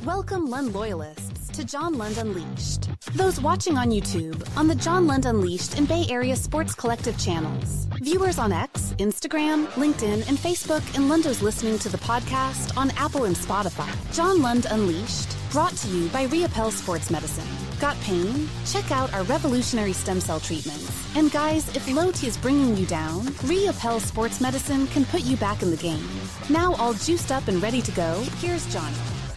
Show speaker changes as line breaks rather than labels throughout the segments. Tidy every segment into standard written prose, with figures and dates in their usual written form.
Welcome Lund loyalists to John Lund Unleashed. Those watching on YouTube on the John Lund Unleashed and Bay Area Sports Collective channels. Viewers on X, Instagram, LinkedIn, and Facebook, and Lundos listening to the podcast on Apple and Spotify. John Lund Unleashed, brought to you by Reapel Sports Medicine. Got pain? Check out our revolutionary stem cell treatments. And guys, if low T is bringing you down, Reapel Sports Medicine can put you back in the game. Now all juiced up and ready to go, here's Johnny.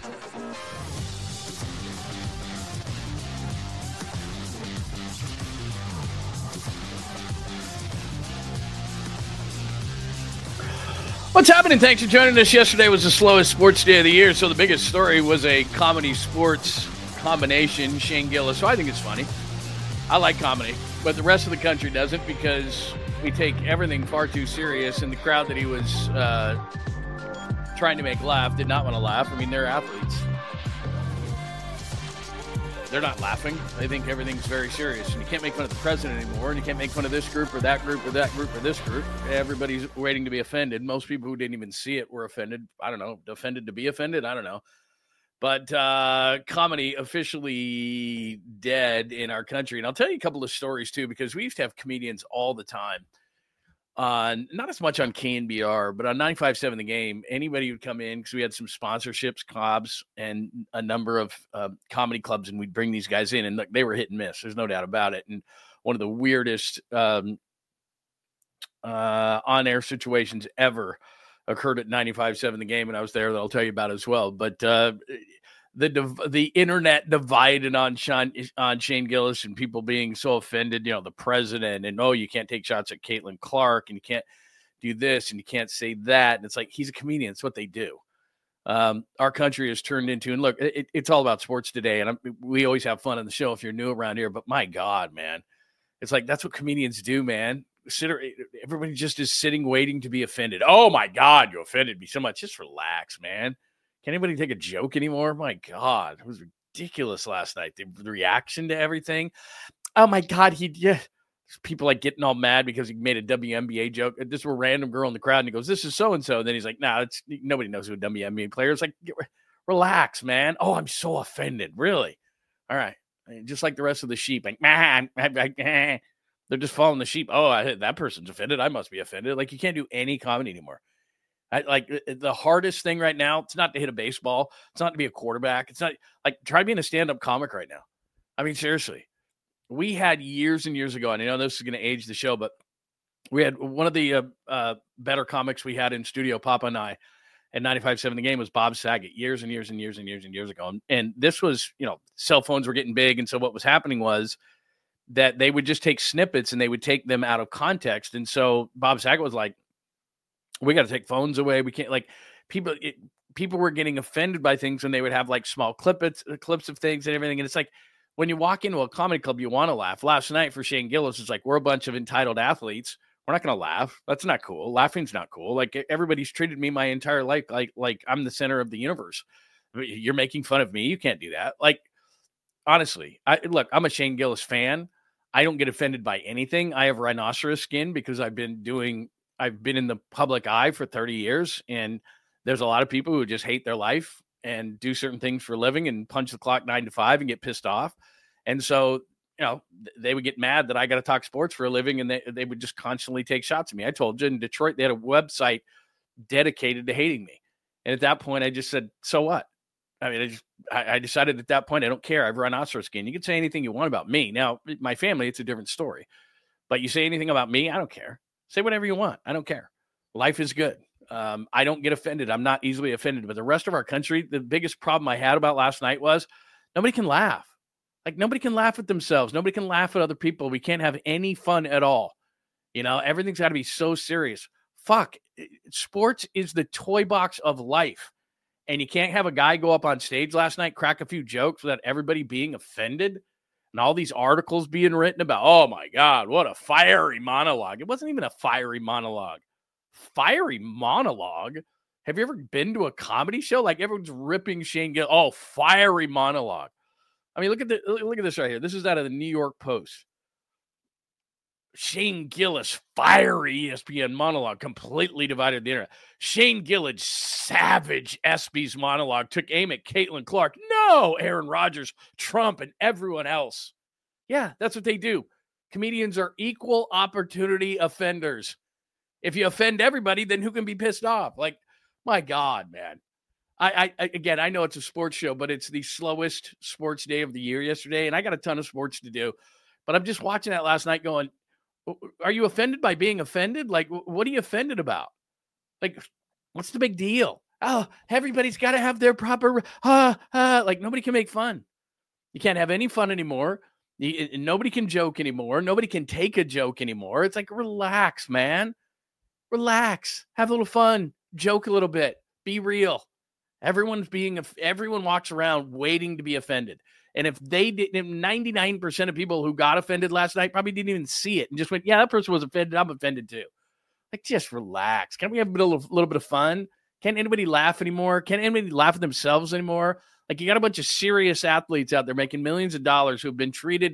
What's happening? Thanks for joining us. Yesterday was the slowest sports day of the year, so the biggest story was a comedy sports combination, Shane Gillis. So I think it's funny. I like comedy, but the rest of the country doesn't because we take everything far too serious, and the crowd that he was trying to make laugh did not want to laugh. I mean, they're athletes. They're not laughing. They think everything's very serious. And you can't make fun of the president anymore. And you can't make fun of this group or that group or that group or this group. Everybody's waiting to be offended. Most people who didn't even see it were offended. I don't know. Offended to be offended? I don't know. But comedy officially dead in our country. And I'll tell you a couple of stories, too, because we used to have comedians all the time. Not as much on KNBR, but on 95.7 The Game, anybody would come in because we had some sponsorships, clubs, and a number of comedy clubs, and we'd bring these guys in, and look, they were hit and miss. There's no doubt about it. And one of the weirdest on-air situations ever occurred at 95.7 The Game, and I was there that I'll tell you about as well. But the internet divided on Shane Gillis and people being so offended, you know, the president, and you can't take shots at Caitlin Clark, and you can't do this, and you can't say that. And it's like, he's a comedian. It's what they do. Our country has turned into, and look, it's all about sports today. And we always have fun on the show if you're new around here, but my God, man, it's like, that's what comedians do, man. Everybody just is sitting, waiting to be offended. Oh my God, you offended me so much. Just relax, man. Can anybody take a joke anymore? My God, it was ridiculous last night. The reaction to everything. Oh my God, people like getting all mad because he made a WNBA joke. This was a random girl in the crowd, and he goes, "This is so and so." And then he's like, "No, nobody knows who a WNBA player is." Like, relax, man. Oh, I'm so offended. Really? All right. Just like the rest of the sheep, like, they're just following the sheep. Oh, that person's offended. I must be offended. Like, you can't do any comedy anymore. The hardest thing right now, it's not to hit a baseball. It's not to be a quarterback. It's not like, try being a stand-up comic right now. I mean, seriously, we had years and years ago, and I know this is going to age the show, but we had one of the better comics we had in studio, Papa and I, at 95.7 The Game was Bob Saget years and years and years and years and years ago. And this was, cell phones were getting big. And so what was happening was that they would just take snippets and they would take them out of context. And so Bob Saget was like, we got to take phones away. We can't, like, people were getting offended by things when they would have like small clips of things and everything. And it's like, when you walk into a comedy club, you want to laugh. Last night for Shane Gillis, it's like, we're a bunch of entitled athletes. We're not going to laugh. That's not cool. Laughing's not cool. Like, everybody's treated me my entire life like I'm the center of the universe. You're making fun of me. You can't do that. Like, honestly, I'm a Shane Gillis fan. I don't get offended by anything. I have rhinoceros skin because I've been in the public eye for 30 years, and there's a lot of people who just hate their life and do certain things for a living and punch the clock 9 to 5 and get pissed off. And so, they would get mad that I got to talk sports for a living, and they would just constantly take shots at me. I told you in Detroit, they had a website dedicated to hating me. And at that point, I just said, so what? I mean, I decided at that point, I don't care. I have rhinoceros skin. You can say anything you want about me. Now, my family, it's a different story. But you say anything about me, I don't care. Say whatever you want. I don't care. Life is good. I don't get offended. I'm not easily offended. But the rest of our country, the biggest problem I had about last night was nobody can laugh. Like, nobody can laugh at themselves. Nobody can laugh at other people. We can't have any fun at all. Everything's got to be so serious. Fuck. Sports is the toy box of life. And you can't have a guy go up on stage last night, crack a few jokes without everybody being offended. And all these articles being written about, oh my God, what a fiery monologue. It wasn't even a fiery monologue. Fiery monologue? Have you ever been to a comedy show? Like, everyone's ripping Shane Gillis. Oh, fiery monologue. I mean, look at this right here. This is out of the New York Post. Shane Gillis, fiery ESPN monologue, completely divided the internet. Shane Gillis, savage ESPYs monologue, took aim at Caitlin Clark. No, Aaron Rodgers, Trump, and everyone else. Yeah, that's what they do. Comedians are equal opportunity offenders. If you offend everybody, then who can be pissed off? Like, my God, man. Again, I know it's a sports show, but it's the slowest sports day of the year yesterday, and I got a ton of sports to do. But I'm just watching that last night going, are you offended by being offended? Like, what are you offended about? Like, what's the big deal? Oh, everybody's got to have their proper, like nobody can make fun. You can't have any fun anymore. Nobody can joke anymore. Nobody can take a joke anymore. It's like, relax, man. Relax. Have a little fun. Joke a little bit. Be real. Everyone walks around waiting to be offended. And if they didn't, 99% of people who got offended last night probably didn't even see it and just went, yeah, that person was offended. I'm offended too. Like, just relax. Can't we have a little bit of fun? Can't anybody laugh anymore? Can't anybody laugh at themselves anymore? Like, you got a bunch of serious athletes out there making millions of dollars who have been treated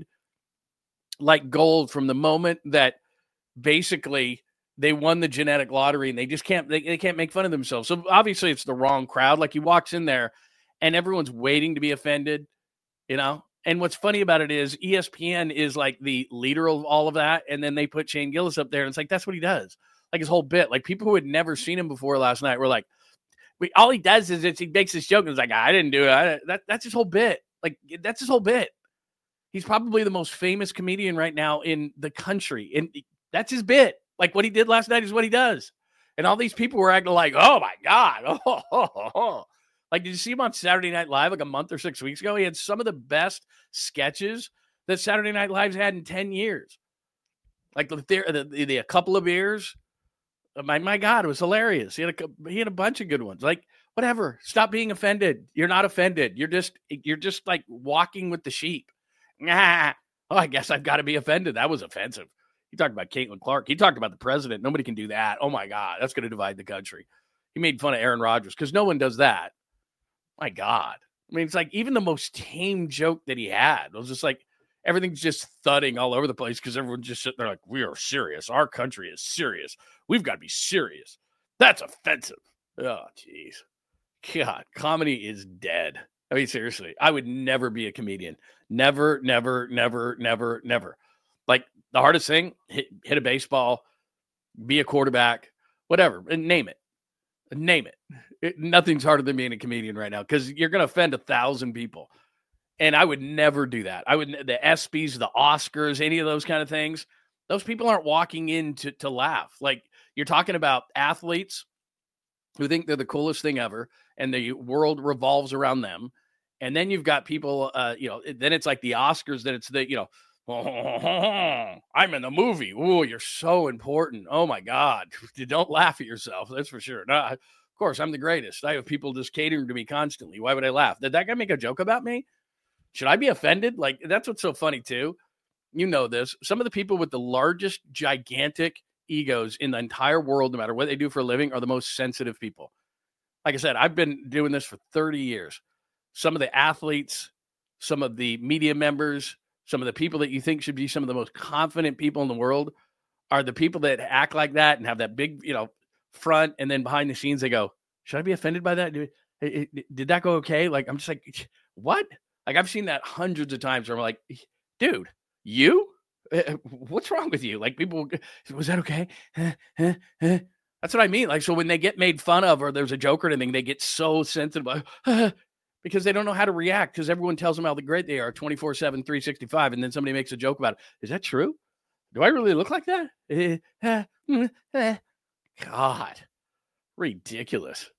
like gold from the moment that basically they won the genetic lottery, and they just can't make fun of themselves. So obviously it's the wrong crowd. Like, he walks in there and everyone's waiting to be offended. And what's funny about it is ESPN is like the leader of all of that. And then they put Shane Gillis up there, and it's like, that's what he does. Like, his whole bit, like people who had never seen him before last night were like, all he does is he makes this joke. And it's like, I didn't do it. That's his whole bit. Like, that's his whole bit. He's probably the most famous comedian right now in the country. And that's his bit. Like, what he did last night is what he does. And all these people were acting like, oh my God. Like, did you see him on Saturday Night Live like a month or 6 weeks ago? He had some of the best sketches that Saturday Night Live's had in 10 years. Like, a couple of beers. My God, it was hilarious. He had a bunch of good ones. Like, whatever. Stop being offended. You're not offended. You're just like walking with the sheep. Oh, I guess I've got to be offended. That was offensive. He talked about Caitlin Clark. He talked about the president. Nobody can do that. Oh my God, that's going to divide the country. He made fun of Aaron Rodgers because no one does that. My God. I mean, it's like even the most tame joke that he had was just like everything's just thudding all over the place because everyone's just sitting there like, we are serious. Our country is serious. We've got to be serious. That's offensive. Oh, jeez. God, comedy is dead. I mean, seriously, I would never be a comedian. Never, never, never, never, never. Like, the hardest thing, hit a baseball, be a quarterback, whatever, and name it. Nothing's harder than being a comedian right now because you're going to offend 1,000 people. And I would never do that. The ESPYs, the Oscars, any of those kind of things, those people aren't walking in to laugh. Like, you're talking about athletes who think they're the coolest thing ever and the world revolves around them. And then you've got people, then it's like the Oscars, that it's the, I'm in the movie. Oh, you're so important. Oh my God. Don't laugh at yourself. That's for sure. No, of course, I'm the greatest. I have people just catering to me constantly. Why would I laugh? Did that guy make a joke about me? Should I be offended? Like, that's what's so funny too. You know this. Some of the people with the largest, gigantic egos in the entire world, no matter what they do for a living, are the most sensitive people. Like I said, I've been doing this for 30 years. Some of the athletes, some of the media members, some of the people that you think should be some of the most confident people in the world are the people that act like that and have that big, front. And then behind the scenes, they go, should I be offended by that? Did that go okay? Like, I'm just like, what? Like, I've seen that hundreds of times where I'm like, dude, you? What's wrong with you? Like, people, was that okay? That's what I mean. Like, so when they get made fun of or there's a joke or anything, they get so sensitive because they don't know how to react because everyone tells them how great they are 24/7, 365. And then somebody makes a joke about it. Is that true? Do I really look like that? God, ridiculous.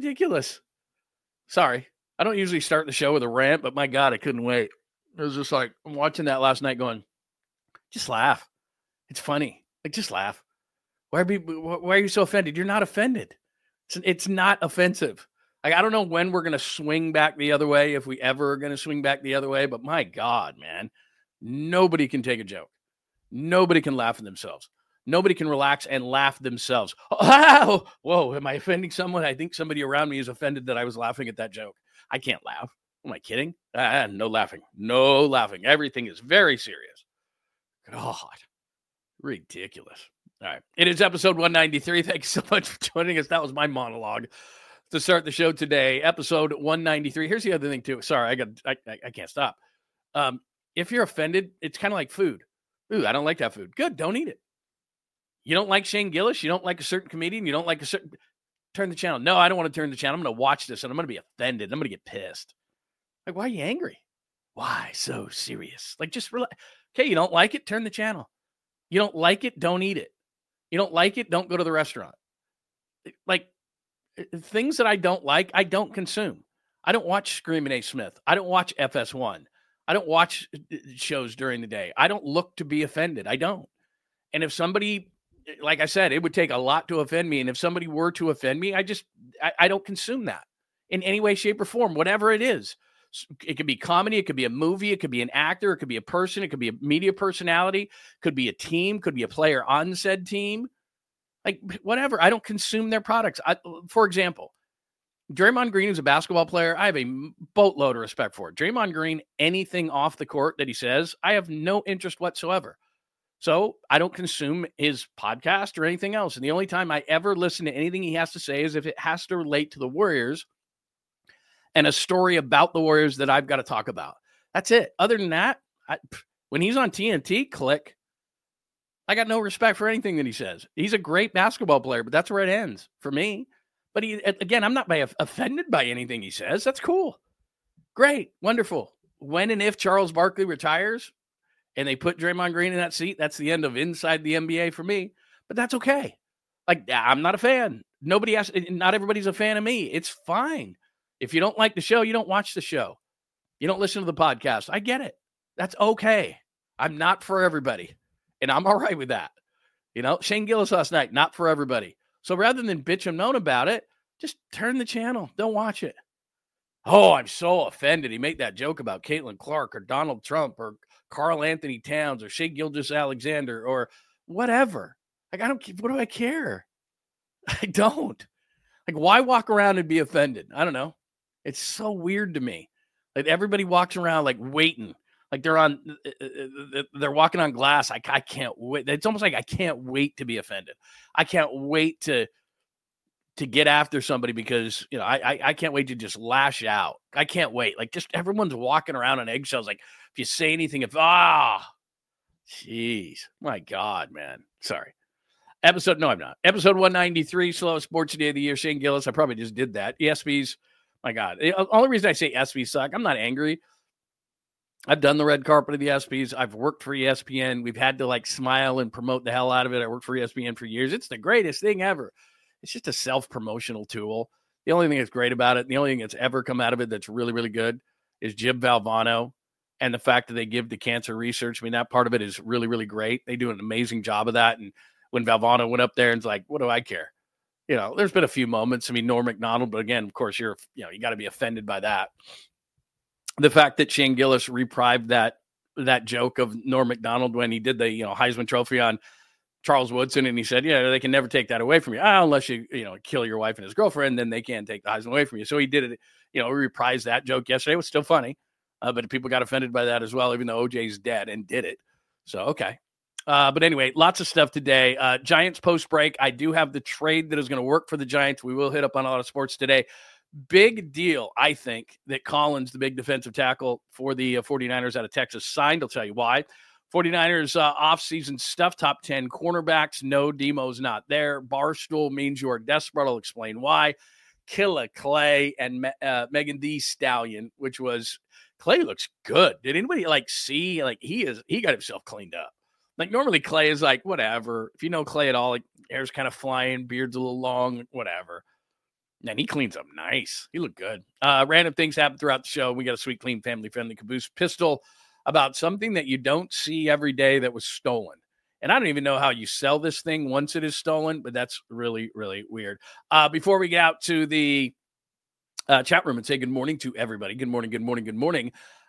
Sorry. I don't usually start the show with a rant, but my God, I couldn't wait. It was just like, I'm watching that last night going, just laugh. It's funny. Like, just laugh. Why are you so offended? You're not offended. It's not offensive. Like, I don't know when we're going to swing back the other way, if we ever are going to swing back the other way, but my God, man, nobody can take a joke. Nobody can laugh at themselves. Nobody can relax and laugh themselves. Oh, whoa, am I offending someone? I think somebody around me is offended that I was laughing at that joke. I can't laugh. Am I kidding? No laughing. No laughing. Everything is very serious. God, Ridiculous. All right. It is episode 193. Thank you so much for joining us. That was my monologue to start the show today. Episode 193. Here's the other thing, too. Sorry, I can't stop. If you're offended, it's kind of like food. Ooh, I don't like that food. Good. Don't eat it. You don't like Shane Gillis? You don't like a certain comedian? You don't like a certain... Turn the channel. No, I don't want to turn the channel. I'm going to watch this, and I'm going to be offended. I'm going to get pissed. Like, why are you angry? Why so serious? Like, just relax. Okay, you don't like it? Turn the channel. You don't like it? Don't eat it. You don't like it? Don't go to the restaurant. Like, things that I don't like, I don't consume. I don't watch Screaming A. Smith. I don't watch FS1. I don't watch shows during the day. I don't look to be offended. I don't. And if somebody... Like I said, it would take a lot to offend me. And if somebody were to offend me, I don't consume that in any way, shape, or form, whatever it is. It could be comedy. It could be a movie. It could be an actor. It could be a person. It could be a media personality. It could be a team. Could be a player on said team. Like, whatever. I don't consume their products. For example, Draymond Green is a basketball player. I have a boatload of respect for it. Draymond Green, anything off the court that he says, I have no interest whatsoever. So I don't consume his podcast or anything else. And the only time I ever listen to anything he has to say is if it has to relate to the Warriors and a story about the Warriors that I've got to talk about. That's it. Other than that, when he's on TNT, click. I got no respect for anything that he says. He's a great basketball player, but that's where it ends for me. But again, I'm not offended by anything he says. That's cool. Great. Wonderful. When and if Charles Barkley retires, and they put Draymond Green in that seat, that's the end of inside the NBA for me. But that's okay. Like, I'm not a fan. Not everybody's a fan of me. It's fine. If you don't like the show, you don't watch the show. You don't listen to the podcast. I get it. That's okay. I'm not for everybody. And I'm all right with that. You know, Shane Gillis last night, not for everybody. So rather than bitch and moan about it, just turn the channel. Don't watch it. Oh, I'm so offended. He made that joke about Caitlin Clark or Donald Trump or Karl Anthony Towns or Shai Gilgeous-Alexander or whatever. Like, what do I care? I don't. Like, why walk around and be offended? I don't know. It's so weird to me. Like, everybody walks around like waiting. Like they're walking on glass. I can't wait. It's almost like I can't wait to be offended. I can't wait to get after somebody because, you know, I can't wait to just lash out. I can't wait. Like, just everyone's walking around on eggshells. Like, if you say anything, jeez, my God, man. Sorry. No, I'm not. Episode 193, slowest sports day of the year. Shane Gillis. I probably just did that. ESPYs, my God. The only reason I say ESPYs suck, I'm not angry. I've done the red carpet of the ESPYs. I've worked for ESPN. We've had to like smile and promote the hell out of it. I worked for ESPN for years. It's the greatest thing ever. It's just a self-promotional tool. The only thing that's great about it, the only thing that's ever come out of it that's really, really good is Jim Valvano and the fact that they give to cancer research. I mean, that part of it is really, really great. They do an amazing job of that. And when Valvano went up there and was like, what do I care? You know, there's been a few moments. I mean, Norm Macdonald, but again, of course, you got to be offended by that. The fact that Shane Gillis reprived that joke of Norm Macdonald when he did the, Heisman Trophy on Charles Woodson, and he said, they can never take that away from you. Unless you kill your wife and his girlfriend, then they can't take the Heisman away from you. So he did it, reprised that joke yesterday. It was still funny, but people got offended by that as well, even though OJ's dead and did it. So, okay. But anyway, lots of stuff today. Giants post-break. I do have the trade that is going to work for the Giants. We will hit up on a lot of sports today. Big deal, I think, that Collins, the big defensive tackle for the 49ers out of Texas, signed. I'll tell you why. 49ers offseason stuff, top 10 cornerbacks. No, Demo's not there. Barstool means you are desperate. I'll explain why. Killa Clay and Megan Thee Stallion, which was Clay looks good. Did anybody see he got himself cleaned up? Like normally Clay is like whatever. If you know Clay at all, like hair's kind of flying, beard's a little long, whatever. And he cleans up nice. He looked good. Random things happen throughout the show. We got a sweet, clean, family-friendly caboose pistol about something that you don't see every day that was stolen. And I don't even know how you sell this thing once it is stolen, but that's really, really weird. Before we get out to the chat room and say good morning to everybody. Good morning, good morning, good morning.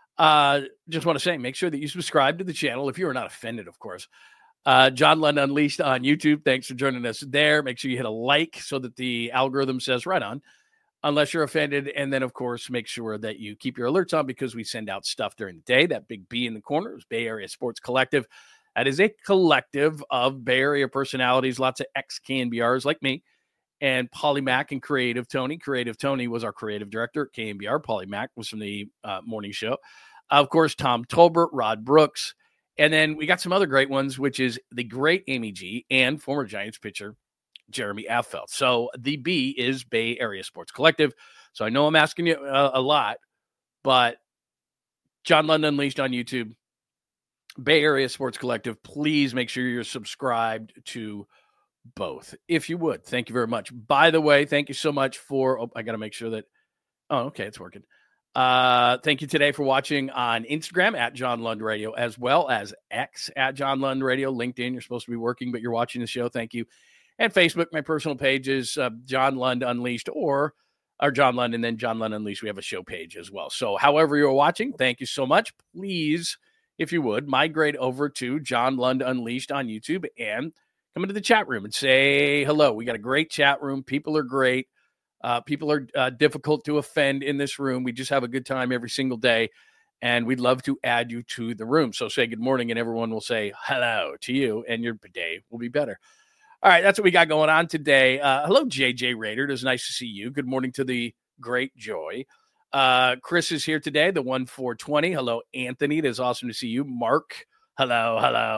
Just want to say, make sure that you subscribe to the channel if you are not offended, of course. John Lund Unleashed on YouTube. Thanks for joining us there. Make sure you hit a like so that the algorithm says right on, unless you're offended. And then, of course, make sure that you keep your alerts on because we send out stuff during the day. That big B in the corner is Bay Area Sports Collective. That is a collective of Bay Area personalities, lots of ex-KNBRs like me, and Polly Mack and Creative Tony. Creative Tony was our creative director at KNBR. Polly Mack was from the morning show. Of course, Tom Tolbert, Rod Brooks. And then we got some other great ones, which is the great Amy G and former Giants pitcher Jeremy Affeldt. So the B is Bay Area Sports Collective. So I know I'm asking you a lot, but John Lund Unleashed on YouTube, Bay Area Sports Collective, please make sure you're subscribed to both, if you would. Thank you very much. By the way, thank you so much for, I got to make sure that, okay, it's working. Thank you today for watching on Instagram at John Lund Radio, as well as X at John Lund Radio. LinkedIn, you're supposed to be working, but you're watching the show. Thank you. And Facebook, my personal page is John Lund Unleashed or John Lund and then John Lund Unleashed. We have a show page as well. So however you're watching, thank you so much. Please, if you would, migrate over to John Lund Unleashed on YouTube and come into the chat room and say hello. We got a great chat room. People are great. People are difficult to offend in this room. We just have a good time every single day, and we'd love to add you to the room. So say good morning, and everyone will say hello to you, and your day will be better. All right, that's what we got going on today. Hello, JJ Raider. It is nice to see you. Good morning to the great Joy. Chris is here today, the 1420. Hello, Anthony. It is awesome to see you. Mark, hello.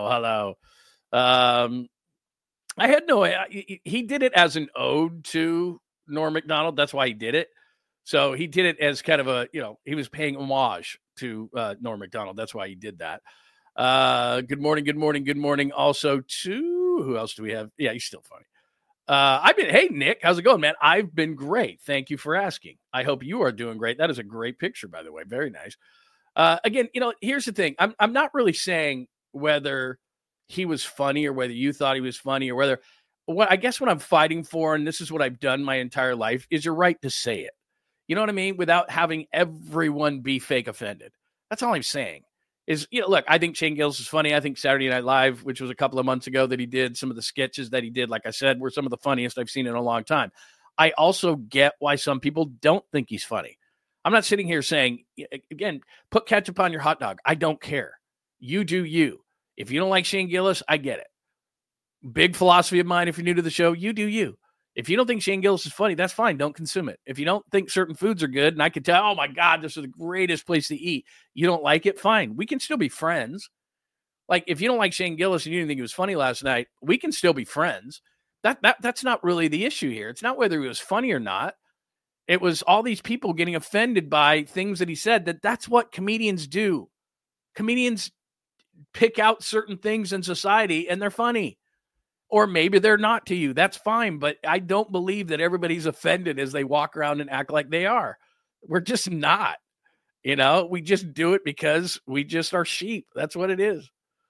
I had no idea. He did it as an ode to Norm Macdonald. That's why he did it. So he did it as kind of a, he was paying homage to Norm Macdonald. That's why he did that. Good morning. Also to, who else do we have? Yeah, he's still funny. Hey, Nick, how's it going, man? I've been great. Thank you for asking. I hope you are doing great. That is a great picture, by the way. Very nice. Again, here's the thing. I'm not really saying whether he was funny or whether you thought he was funny or whether, what I'm fighting for, and this is what I've done my entire life, is your right to say it. You know what I mean? Without having everyone be fake offended. That's all I'm saying. Is, look, I think Shane Gillis is funny. I think Saturday Night Live, which was a couple of months ago that he did, some of the sketches that he did, like I said, were some of the funniest I've seen in a long time. I also get why some people don't think he's funny. I'm not sitting here saying, again, put ketchup on your hot dog. I don't care. You do you. If you don't like Shane Gillis, I get it. Big philosophy of mine, if you're new to the show, you do you. If you don't think Shane Gillis is funny, that's fine. Don't consume it. If you don't think certain foods are good, and I can tell, oh my God, this is the greatest place to eat, you don't like it, fine. We can still be friends. Like, if you don't like Shane Gillis and you didn't think he was funny last night, we can still be friends. That's not really the issue here. It's not whether he was funny or not. It was all these people getting offended by things that he said. That's what comedians do. Comedians pick out certain things in society and they're funny. Or maybe they're not to you. That's fine. But I don't believe that everybody's offended as they walk around and act like they are. We're just not. We just do it because we just are sheep. That's what it is.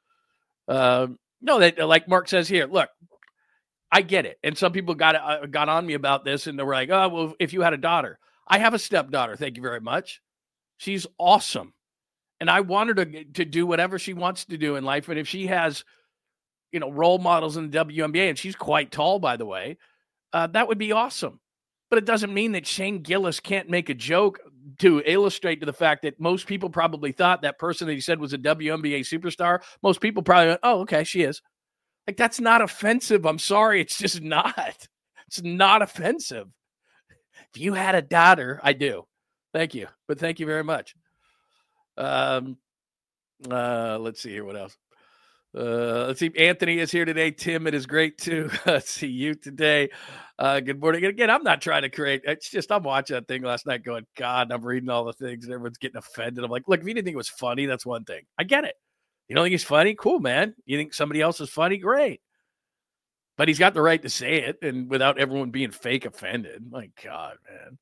No, that, like Mark says here, look, I get it. And some people got on me about this and they were like, oh, well, if you had a daughter. I have a stepdaughter. Thank you very much. She's awesome. And I want her to do whatever she wants to do in life. And if she has, role models in the WNBA, and she's quite tall, by the way, that would be awesome. But it doesn't mean that Shane Gillis can't make a joke to illustrate to the fact that most people probably thought that person that he said was a WNBA superstar. Most people probably went, oh, okay, she is. Like, that's not offensive. I'm sorry. It's just not. It's not offensive. If you had a daughter, I do. Thank you. But thank you very much. Let's see here. What else? Let's see. Anthony is here today. Tim, it is great to see you today. Good morning. And again, I'm not trying to create. It's just I'm watching that thing last night going, God, I'm reading all the things and everyone's getting offended. I'm like, look, if you didn't think it was funny, that's one thing. I get it. You don't think he's funny? Cool, man. You think somebody else is funny? Great. But he's got the right to say it and without everyone being fake offended. My God, man.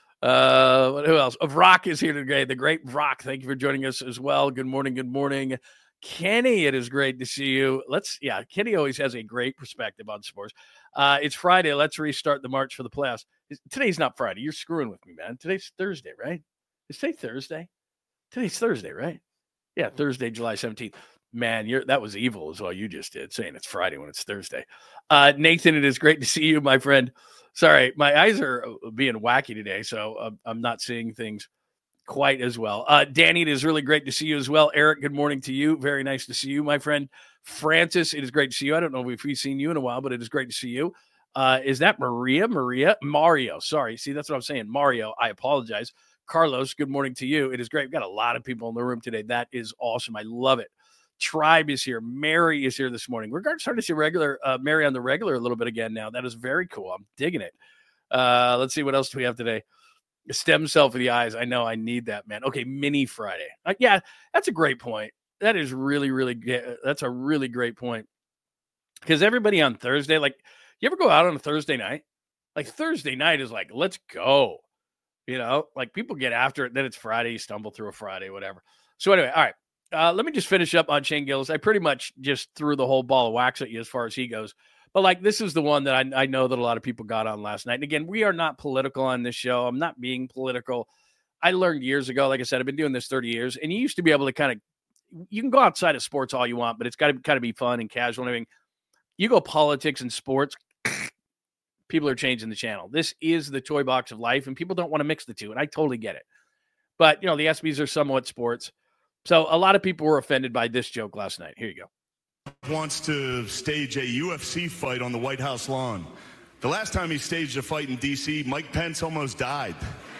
Who else? Vrock is here today. The great Vrock. Thank you for joining us as well. Good morning. Good morning. Kenny, it is great to see you. Kenny always has a great perspective on sports. It's Friday. Let's restart the march for the playoffs. Today's not Friday. You're screwing with me, man. Today's Thursday, right? Is today Thursday? Today's Thursday, right? Yeah, Thursday, July 17th. Man, that was evil is all you just did, saying it's Friday when it's Thursday. Nathan, it is great to see you, my friend. Sorry, my eyes are being wacky today, so I'm not seeing things quite as well. Danny, it is really great to see you as well. Eric, good morning to you. Very nice to see you, my friend. Francis, it is great to see you. I don't know if we've seen you in a while, but it is great to see you. Is that Maria? Mario. Sorry. See, that's what I'm saying. Mario, I apologize. Carlos, good morning to you. It is great. We've got a lot of people in the room today. That is awesome. I love it. Tribe is here. Mary is here this morning. We're starting to see Mary on the regular a little bit again now. That is very cool. I'm digging it. Let's see what else do we have today. Stem cell for the eyes. I know I need that, man. Okay, Mini Friday. Yeah, that's a great point. That is really, really good. That's a really great point. Because everybody on Thursday, like, you ever go out on a Thursday night? Like, Thursday night is like, let's go. Like, people get after it. Then it's Friday. You stumble through a Friday, whatever. So anyway, all right. Let me just finish up on Shane Gillis. I pretty much just threw the whole ball of wax at you as far as he goes. But, like, this is the one that I know that a lot of people got on last night. And, again, we are not political on this show. I'm not being political. I learned years ago, like I said, I've been doing this 30 years. And you used to be able to kind of – you can go outside of sports all you want, but it's got to kind of be fun and casual and everything. You go politics and sports, people are changing the channel. This is the toy box of life, and people don't want to mix the two, and I totally get it. But, the ESPYs are somewhat sports. So a lot of people were offended by this joke last night. Here you go.
Wants to stage a UFC fight on the White House lawn. The last time he staged a fight in D.C., Mike Pence almost died.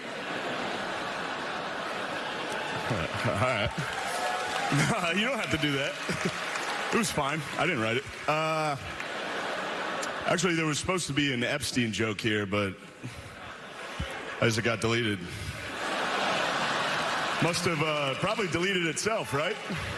All right. You don't have to do that. It was fine. I didn't write it. Actually, there was supposed to be an Epstein joke here, but as it got deleted. Must have probably deleted itself, right?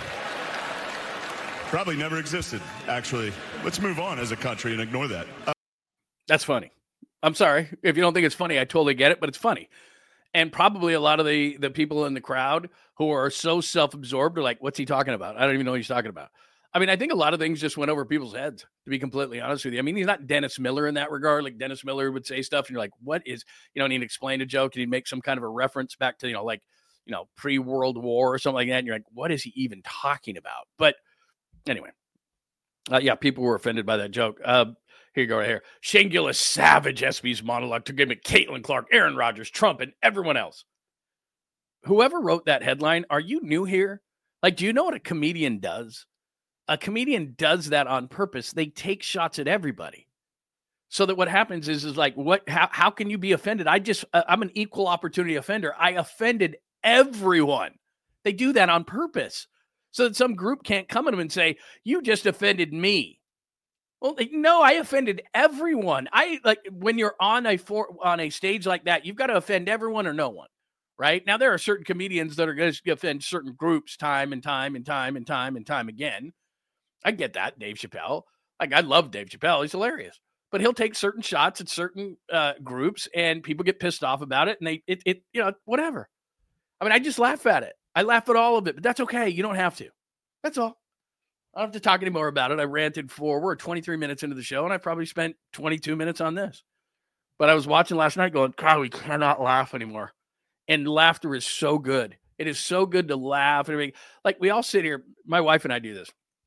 Probably never existed, actually. Let's move on as a country and ignore that.
That's funny. I'm sorry. If you don't think it's funny, I totally get it, but it's funny. And probably a lot of the people in the crowd who are so self-absorbed are like, what's he talking about? I don't even know what he's talking about. I mean, I think a lot of things just went over people's heads, to be completely honest with you. I mean, he's not Dennis Miller in that regard. Like, Dennis Miller would say stuff, and you're like, what is, and he'd explain a joke, and he'd make some kind of a reference back to, pre-World War or something like that. And you're like, what is he even talking about? But anyway, people were offended by that joke. Here you go right here. Shane Gillis, savage ESPYs monologue to give me Caitlin Clark, Aaron Rodgers, Trump, and everyone else. Whoever wrote that headline, are you new here? Like, do you know what a comedian does? A comedian does that on purpose. They take shots at everybody. So that what happens is like, how can you be offended? I'm an equal opportunity offender. I offended everyone. They do that on purpose. So that some group can't come at them and say, you just offended me. Well, no, I offended everyone. When you're on a stage like that, you've got to offend everyone or no one, right? Now, there are certain comedians that are going to offend certain groups time and time again. I get that, Dave Chappelle. Like, I love Dave Chappelle. He's hilarious. But he'll take certain shots at certain groups, and people get pissed off about it, and whatever. I mean, I just laugh at it. I laugh at all of it, but that's okay. You don't have to. That's all. I don't have to talk anymore about it. I ranted we're 23 minutes into the show, and I probably spent 22 minutes on this. But I was watching last night going, God, we cannot laugh anymore. And laughter is so good. It is so good to laugh. And everything. Like, we all sit here. My wife and I do this.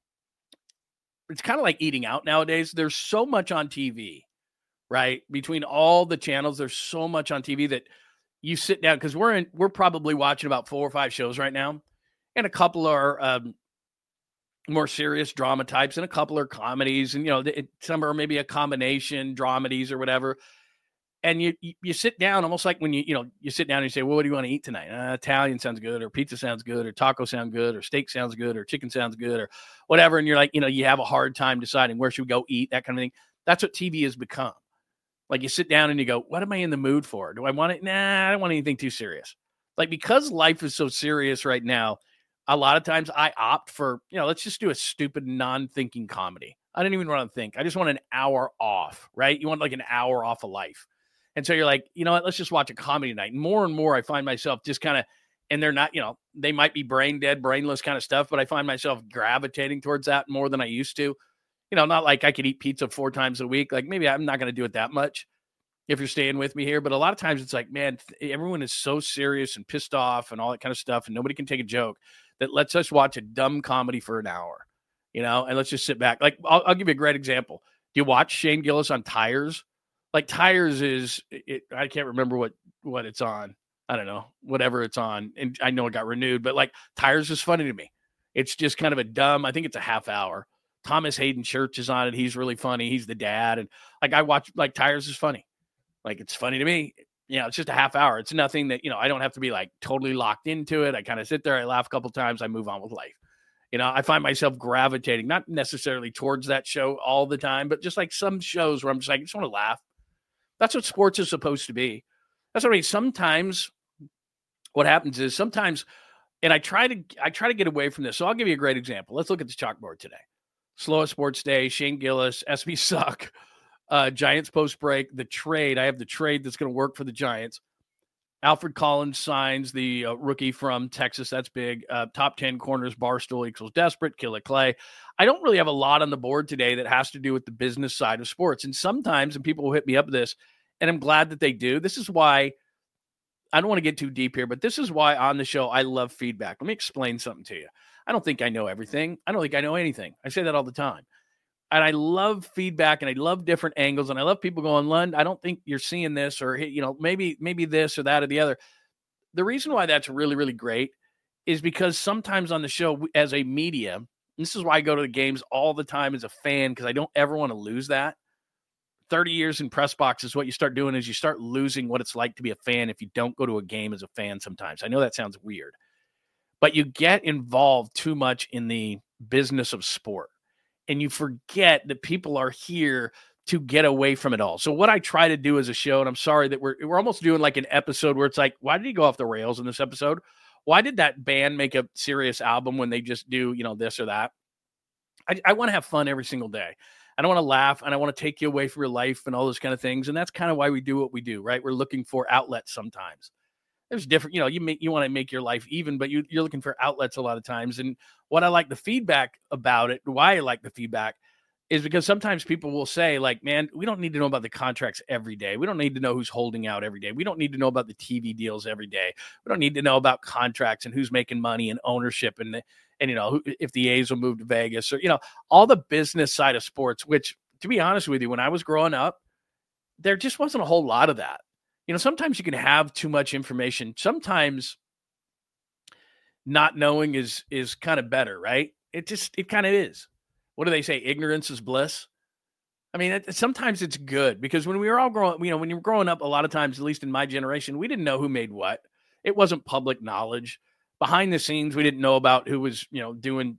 It's kind of like eating out nowadays. There's so much on TV, right? Between all the channels, there's so much on TV that you sit down, because we're probably watching about 4 or 5 shows right now. And a couple are more serious drama types, and a couple are comedies, and some are maybe a combination dramedies or whatever. And you sit down almost like when you sit down and you say, well, what do you want to eat tonight? Italian sounds good, or pizza sounds good, or taco sound good, or steak sounds good, or chicken sounds good, or whatever. And you're like, you have a hard time deciding where should we go eat, that kind of thing. That's what TV has become. Like, you sit down and you go, what am I in the mood for? Do I want it? Nah, I don't want anything too serious. Like, because life is so serious right now, a lot of times I opt for, let's just do a stupid non-thinking comedy. I don't even want to think. I just want an hour off, right? You want like an hour off of life. And so you're like, you know what, let's just watch a comedy tonight. And more and more I find myself just kind of, and they're not, they might be brain dead, brainless kind of stuff, but I find myself gravitating towards that more than I used to. Not like I could eat pizza 4 times a week. Like, maybe I'm not going to do it that much if you're staying with me here. But a lot of times it's like, man, everyone is so serious and pissed off and all that kind of stuff, and nobody can take a joke, that lets us watch a dumb comedy for an hour, and let's just sit back. Like, I'll give you a great example. Do you watch Shane Gillis on Tires? Like, Tires I can't remember what it's on. I don't know, whatever it's on. And I know it got renewed, but like Tires is funny to me. It's just kind of I think it's a half hour. Thomas Hayden Church is on it. He's really funny. He's the dad. And like, I watch, like, Tires is funny. Like, it's funny to me. It's just a half hour. It's nothing that, I don't have to be like totally locked into it. I kind of sit there, I laugh a couple times, I move on with life. I find myself gravitating, not necessarily towards that show all the time, but just like some shows where I'm just like, I just want to laugh. That's what sports is supposed to be. That's what I mean. Sometimes what happens is and I try to get away from this. So I'll give you a great example. Let's look at the chalkboard today. Slowest Sports Day, Shane Gillis, SB suck, Giants post break, the trade. I have the trade that's going to work for the Giants. Alfred Collins signs the rookie from Texas. That's big. Top 10 corners, Barstool equals desperate. Kill it, Clay. I don't really have a lot on the board today that has to do with the business side of sports. And sometimes, and people will hit me up with this, and I'm glad that they do. This is why I don't want to get too deep here, but this is why on the show I love feedback. Let me explain something to you. I don't think I know everything. I don't think I know anything. I say that all the time. And I love feedback, and I love different angles, and I love people going, Lund, I don't think you're seeing this, or, maybe this or that or the other. The reason why that's really, really great is because sometimes on the show as a media, this is why I go to the games all the time as a fan, because I don't ever want to lose that. 30 years in press boxes, what you start doing is you start losing what it's like to be a fan if you don't go to a game as a fan sometimes. I know that sounds weird, but you get involved too much in the business of sport. And you forget that people are here to get away from it all. So what I try to do as a show, and I'm sorry that we're almost doing like an episode where it's like, why did he go off the rails in this episode? Why did that band make a serious album when they just do, this or that? I want to have fun every single day. I don't want to laugh, and I want to take you away from your life and all those kind of things. And that's kind of why we do what we do, right? We're looking for outlets sometimes. There's different, you want to make your life even, but you're looking for outlets a lot of times. And what I like the feedback about it, why I like the feedback, is because sometimes people will say, like, man, we don't need to know about the contracts every day. We don't need to know who's holding out every day. We don't need to know about the TV deals every day. We don't need to know about contracts and who's making money and ownership and if the A's will move to Vegas or, all the business side of sports, which, to be honest with you, when I was growing up, there just wasn't a whole lot of that. Sometimes you can have too much information. Sometimes not knowing is kind of better, right? It kind of is. What do they say? Ignorance is bliss. I mean, sometimes it's good because when we were all growing, when you were growing up, a lot of times, at least in my generation, we didn't know who made what. It wasn't public knowledge. Behind the scenes, we didn't know about who was, doing,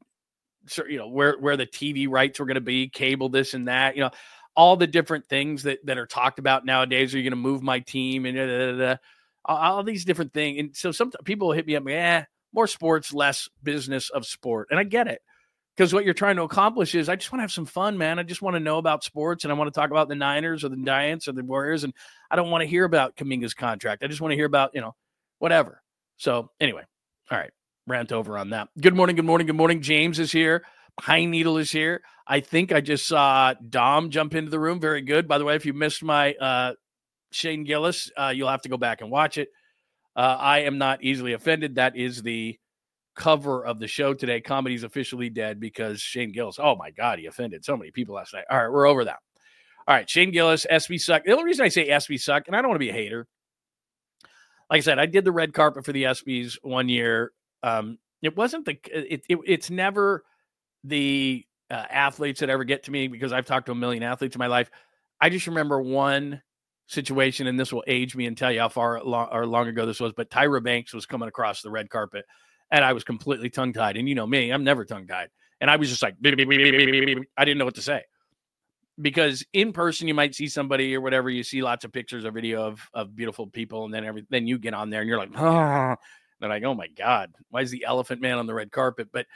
where the TV rights were going to be, cable, this and that, all the different things that are talked about nowadays. Are you going to move my team and all these different things? And so some people hit me up, more sports, less business of sport. And I get it, because what you're trying to accomplish is I just want to have some fun, man. I just want to know about sports, and I want to talk about the Niners or the Giants or the Warriors. And I don't want to hear about Kuminga's contract. I just want to hear about, whatever. So anyway, all right, rant over on that. Good morning, good morning, good morning. James is here. Pine Needle is here. I think I just saw Dom jump into the room. Very good. By the way, if you missed my Shane Gillis, you'll have to go back and watch it. I am not easily offended. That is the cover of the show today. Comedy's officially dead because Shane Gillis, oh my God, he offended so many people last night. All right, we're over that. All right, Shane Gillis, SB suck. The only reason I say SB suck, and I don't want to be a hater, like I said, I did the red carpet for the ESPYs one year. It wasn't it's never the athletes that ever get to me, because I've talked to a million athletes in my life. I just remember one situation, and this will age me and tell you how far or long ago this was, but Tyra Banks was coming across the red carpet, and I was completely tongue-tied. And you know me, I'm never tongue-tied. And I was just like, I didn't know what to say. Because in person, you might see somebody or whatever, you see lots of pictures or video of beautiful people, and then you get on there and you're like, oh. They're like, oh my God, why is the elephant man on the red carpet? But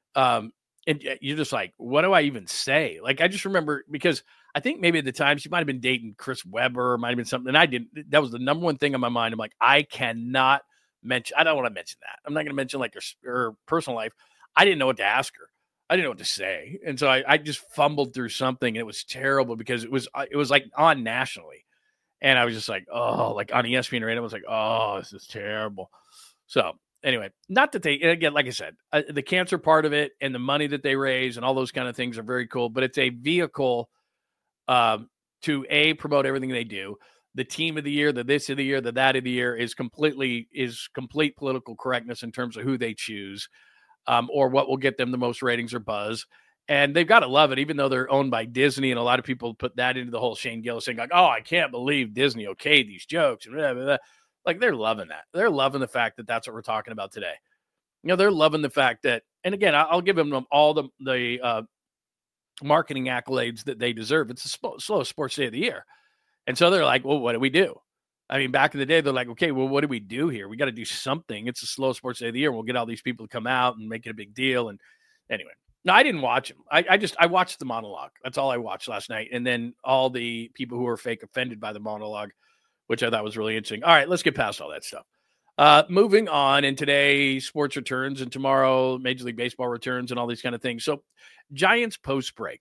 and you're just like, what do I even say? Like, I just remember, because I think maybe at the time she might have been dating Chris Webber, might have been something. And I didn't, that was the number one thing on my mind. I'm like, I cannot mention, I don't want to mention that. I'm not going to mention like her personal life. I didn't know what to ask her. I didn't know what to say. And so I just fumbled through something, and it was terrible because it was like on nationally. And I was just like, oh, like on ESPN radio, I was like, oh, this is terrible. So anyway, not that they, again, like I said, the cancer part of it and the money that they raise and all those kind of things are very cool, but it's a vehicle to promote everything they do. the team of the year, the this of the year, the that of the year is complete political correctness in terms of who they choose, or what will get them the most ratings or buzz. And they've got to love it, even though they're owned by Disney. And a lot of people put that into the whole Shane Gillis thing, like, oh, I can't believe Disney okayed these jokes. And blah, blah, blah. Like, they're loving that. They're loving the fact that that's what we're talking about today. They're loving the fact that, and again, I'll give them all the marketing accolades that they deserve. It's the slowest sports day of the year. And so they're like, well, what do we do? I mean, back in the day, they're like, okay, well, what do we do here? We got to do something. It's the slowest sports day of the year. We'll get all these people to come out and make it a big deal. And anyway, no, I didn't watch him. I watched the monologue. That's all I watched last night. And then all the people who were fake offended by the monologue, which I thought was really interesting. All right, let's get past all that stuff. Moving on, and today sports returns, and tomorrow Major League Baseball returns, and all these kind of things. So Giants post-break.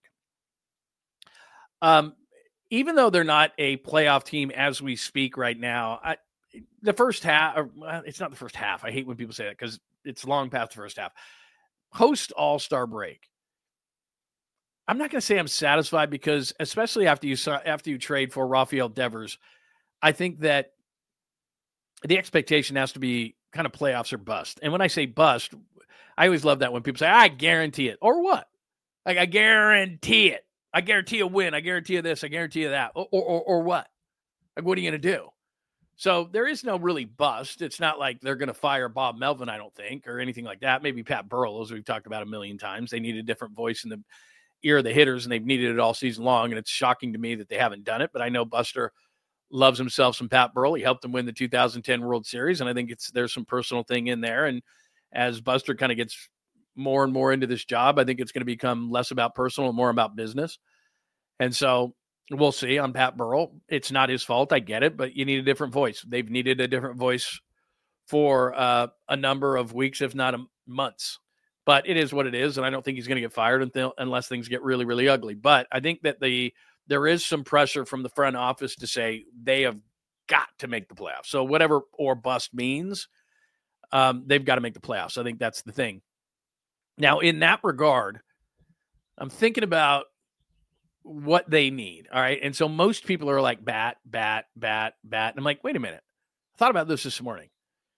Even though they're not a playoff team as we speak right now, the first half, it's not the first half. I hate when people say that because it's long past the first half. Post All-Star break, I'm not going to say I'm satisfied because, especially after you trade for Rafael Devers, I think that the expectation has to be kind of playoffs or bust. And when I say bust, I always love that when people say, I guarantee it. Or what? Like, I guarantee it. I guarantee a win. I guarantee you this. I guarantee you that. Or what? Like, what are you going to do? So there is no really bust. It's not like they're going to fire Bob Melvin, I don't think, or anything like that. Maybe Pat Burrell, as we've talked about a million times. They need a different voice in the ear of the hitters, and they've needed it all season long. And it's shocking to me that they haven't done it. But I know Buster loves himself some Pat Burrell. He helped him win the 2010 World Series, and I think there's some personal thing in there. And as Buster kind of gets more and more into this job, I think it's going to become less about personal and more about business. And so we'll see on Pat Burrell. It's not his fault. I get it, but you need a different voice. They've needed a different voice for a number of weeks, if not months. But it is what it is, and I don't think he's going to get fired unless things get really, really ugly. But I think that there is some pressure from the front office to say they have got to make the playoffs. So whatever or bust means, they've got to make the playoffs. I think that's the thing. Now, in that regard, I'm thinking about what they need. All right. And so most people are like, bat. And I'm like, wait a minute. I thought about this morning.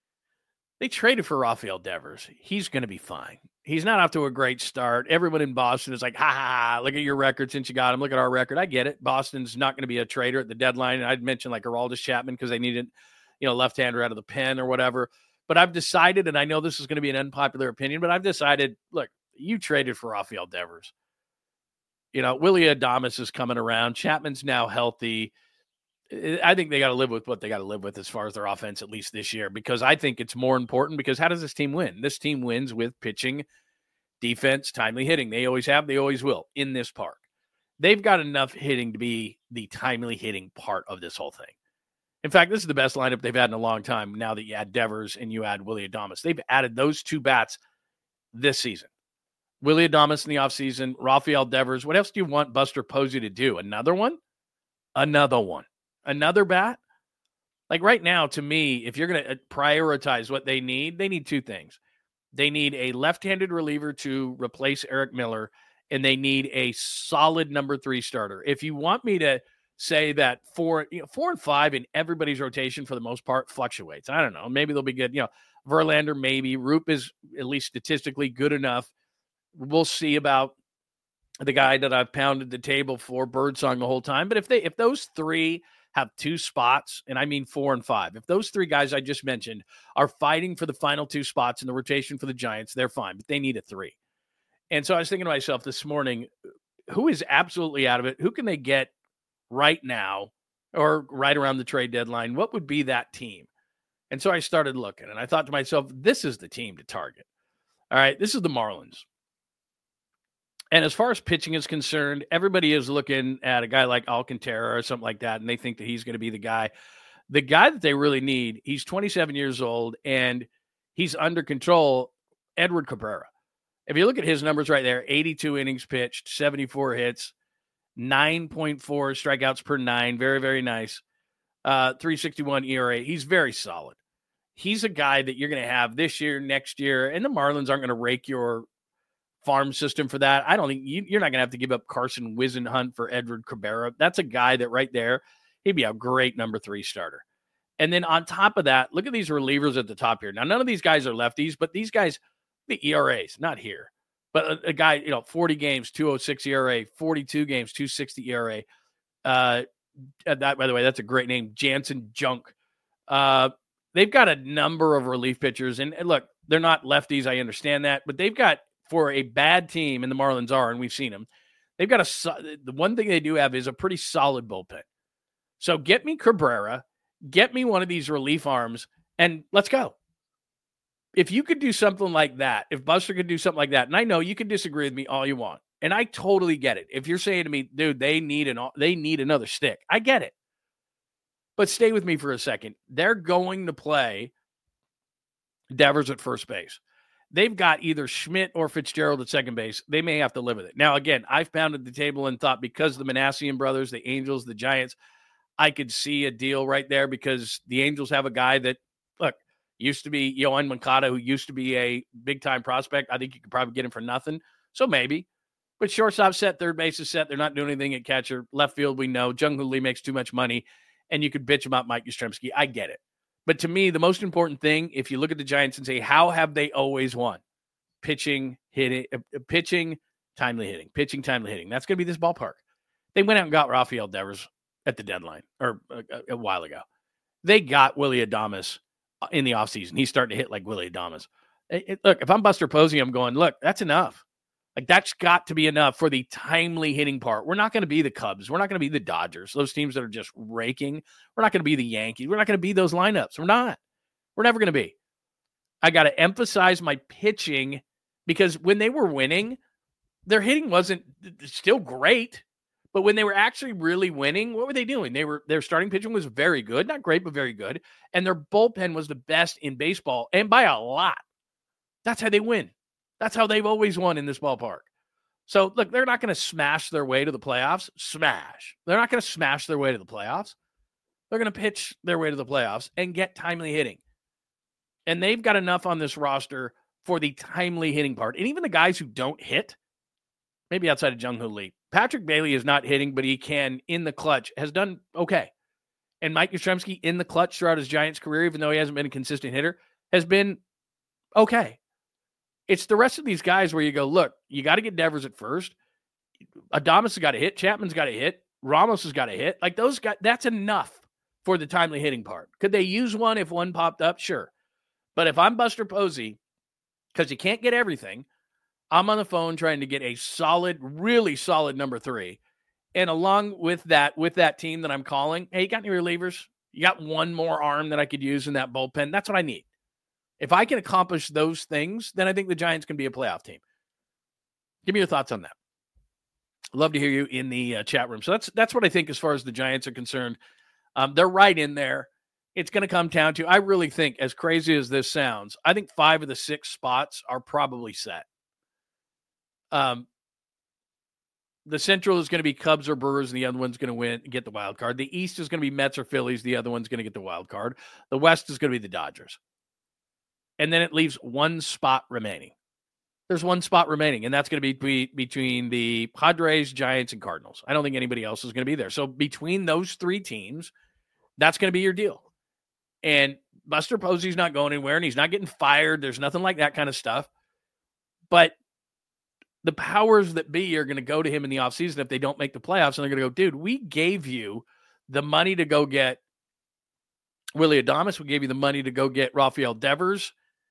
They traded for Rafael Devers. He's going to be fine. He's not off to a great start. Everyone in Boston is like, ha, look at your record since you got him. Look at our record. I get it. Boston's not going to be a trader at the deadline. And I'd mentioned like Aroldis Chapman because they needed, left-hander out of the pen or whatever. But I've decided, and I know this is going to be an unpopular opinion, but I've decided, look, you traded for Rafael Devers. Willie Adames is coming around. Chapman's now healthy. I think they got to live with what they got to live with as far as their offense, at least this year, because I think it's more important because how does this team win? This team wins with pitching, defense, timely hitting. They always have, they always will in this park. They've got enough hitting to be the timely hitting part of this whole thing. In fact, this is the best lineup they've had in a long time now that you add Devers and you add Willie Adames. They've added those two bats this season. Willie Adames in the offseason, Rafael Devers. What else do you want Buster Posey to do? Another one? Another one. Another bat? Like right now, to me, if you're going to prioritize what they need two things. They need a left-handed reliever to replace Eric Miller, and they need a solid number 3 starter. If you want me to say that 4 and 5 in everybody's rotation for the most part fluctuates. I don't know. Maybe they'll be good. Verlander, maybe. Roop is at least statistically good enough. We'll see about the guy that I've pounded the table for, Birdsong, the whole time. But if those 3 have 2 spots, and I mean 4 and 5, if those 3 guys I just mentioned are fighting for the final 2 spots in the rotation for the Giants, they're fine. But they need a 3. And so I was thinking to myself this morning, who is absolutely out of it? Who can they get right now or right around the trade deadline? What would be that team? And so I started looking, and I thought to myself, this is the team to target. All right, this is the Marlins. And as far as pitching is concerned, everybody is looking at a guy like Alcantara or something like that, and they think that he's going to be the guy. The guy that they really need, he's 27 years old, and he's under control, Edward Cabrera. If you look at his numbers right there, 82 innings pitched, 74 hits, 9.4 strikeouts per 9. Very, very nice. 3.61 ERA. He's very solid. He's a guy that you're going to have this year, next year, and the Marlins aren't going to rake your farm system for that. I don't think you're not going to have to give up Carson Whisenhunt for Edward Cabrera. That's a guy that right there, He'd be a great number 3 starter. And then on top of that, look at these relievers at the top here. Now, none of these guys are lefties, but these guys, the ERAs, not here. But a guy, 40 games, 206 ERA, 42 games, 260 ERA. That, by the way, that's a great name, Jansen Junk. They've got a number of relief pitchers. And look, they're not lefties, I understand that. But they've got, for a bad team, and the Marlins are, and we've seen them, they've got the one thing they do have is a pretty solid bullpen. So get me Cabrera, get me one of these relief arms, and let's go. If you could do something like that, if Buster could do something like that, and I know you can disagree with me all you want, and I totally get it. If you're saying to me, dude, they need another stick, I get it. But stay with me for a second. They're going to play Devers at first base. They've got either Schmidt or Fitzgerald at second base. They may have to live with it. Now, again, I've pounded the table and thought because the Manassian brothers, the Angels, the Giants, I could see a deal right there because the Angels have a guy that, look, used to be Yohan Moncada, who used to be a big-time prospect. I think you could probably get him for nothing. So maybe. But shortstop set, third base is set. They're not doing anything at catcher. Left field, we know. Jung Hoo Lee makes too much money, and you could bitch about Mike Yastrzemski. I get it. But to me, the most important thing, if you look at the Giants and say, how have they always won? Pitching, hitting, timely hitting. Pitching, timely hitting. That's going to be this ballpark. They went out and got Rafael Devers at the deadline, or a while ago. They got Willy Adames in the offseason. He's starting to hit like Willy Adames. Look, if I'm Buster Posey, I'm going, look, that's enough. Like, that's got to be enough for the timely hitting part. We're not going to be the Cubs. We're not going to be the Dodgers, those teams that are just raking. We're not going to be the Yankees. We're not going to be those lineups. We're not. We're never going to be. I got to emphasize my pitching because when they were winning, their hitting wasn't still great. But when they were actually really winning, what were they doing? Their starting pitching was very good. Not great, but very good. And their bullpen was the best in baseball, and by a lot. That's how they win. That's how they've always won in this ballpark. So, look, they're not going to smash their way to the playoffs. Smash. They're not going to smash their way to the playoffs. They're going to pitch their way to the playoffs and get timely hitting. And they've got enough on this roster for the timely hitting part. And even the guys who don't hit, maybe outside of Jung Hoo Lee, Patrick Bailey is not hitting, but he can, in the clutch, has done okay. And Mike Yastrzemski, in the clutch throughout his Giants career, even though he hasn't been a consistent hitter, has been okay. It's the rest of these guys where you go, look, you got to get Devers at first. Adames has got to hit. Chapman's got to hit. Ramos has got to hit. Like, those guys, that's enough for the timely hitting part. Could they use one if one popped up? Sure. But if I'm Buster Posey, because you can't get everything, I'm on the phone trying to get a solid, really solid number 3. And along with that team that I'm calling, hey, you got any relievers? You got one more arm that I could use in that bullpen? That's what I need. If I can accomplish those things, then I think the Giants can be a playoff team. Give me your thoughts on that. I'd love to hear you in the chat room. So that's what I think as far as the Giants are concerned. They're right in there. It's going to come down to, I really think, as crazy as this sounds, I think 5 of the 6 spots are probably set. The Central is going to be Cubs or Brewers, and the other one's going to get the wild card. The East is going to be Mets or Phillies. The other one's going to get the wild card. The West is going to be the Dodgers. And then it leaves one spot remaining. There's one spot remaining, and that's going to be between the Padres, Giants, and Cardinals. I don't think anybody else is going to be there. So between those 3 teams, that's going to be your deal. And Buster Posey's not going anywhere, and he's not getting fired. There's nothing like that kind of stuff. But the powers that be are going to go to him in the offseason if they don't make the playoffs, and they're going to go, dude, we gave you the money to go get Willy Adames. We gave you the money to go get Rafael Devers.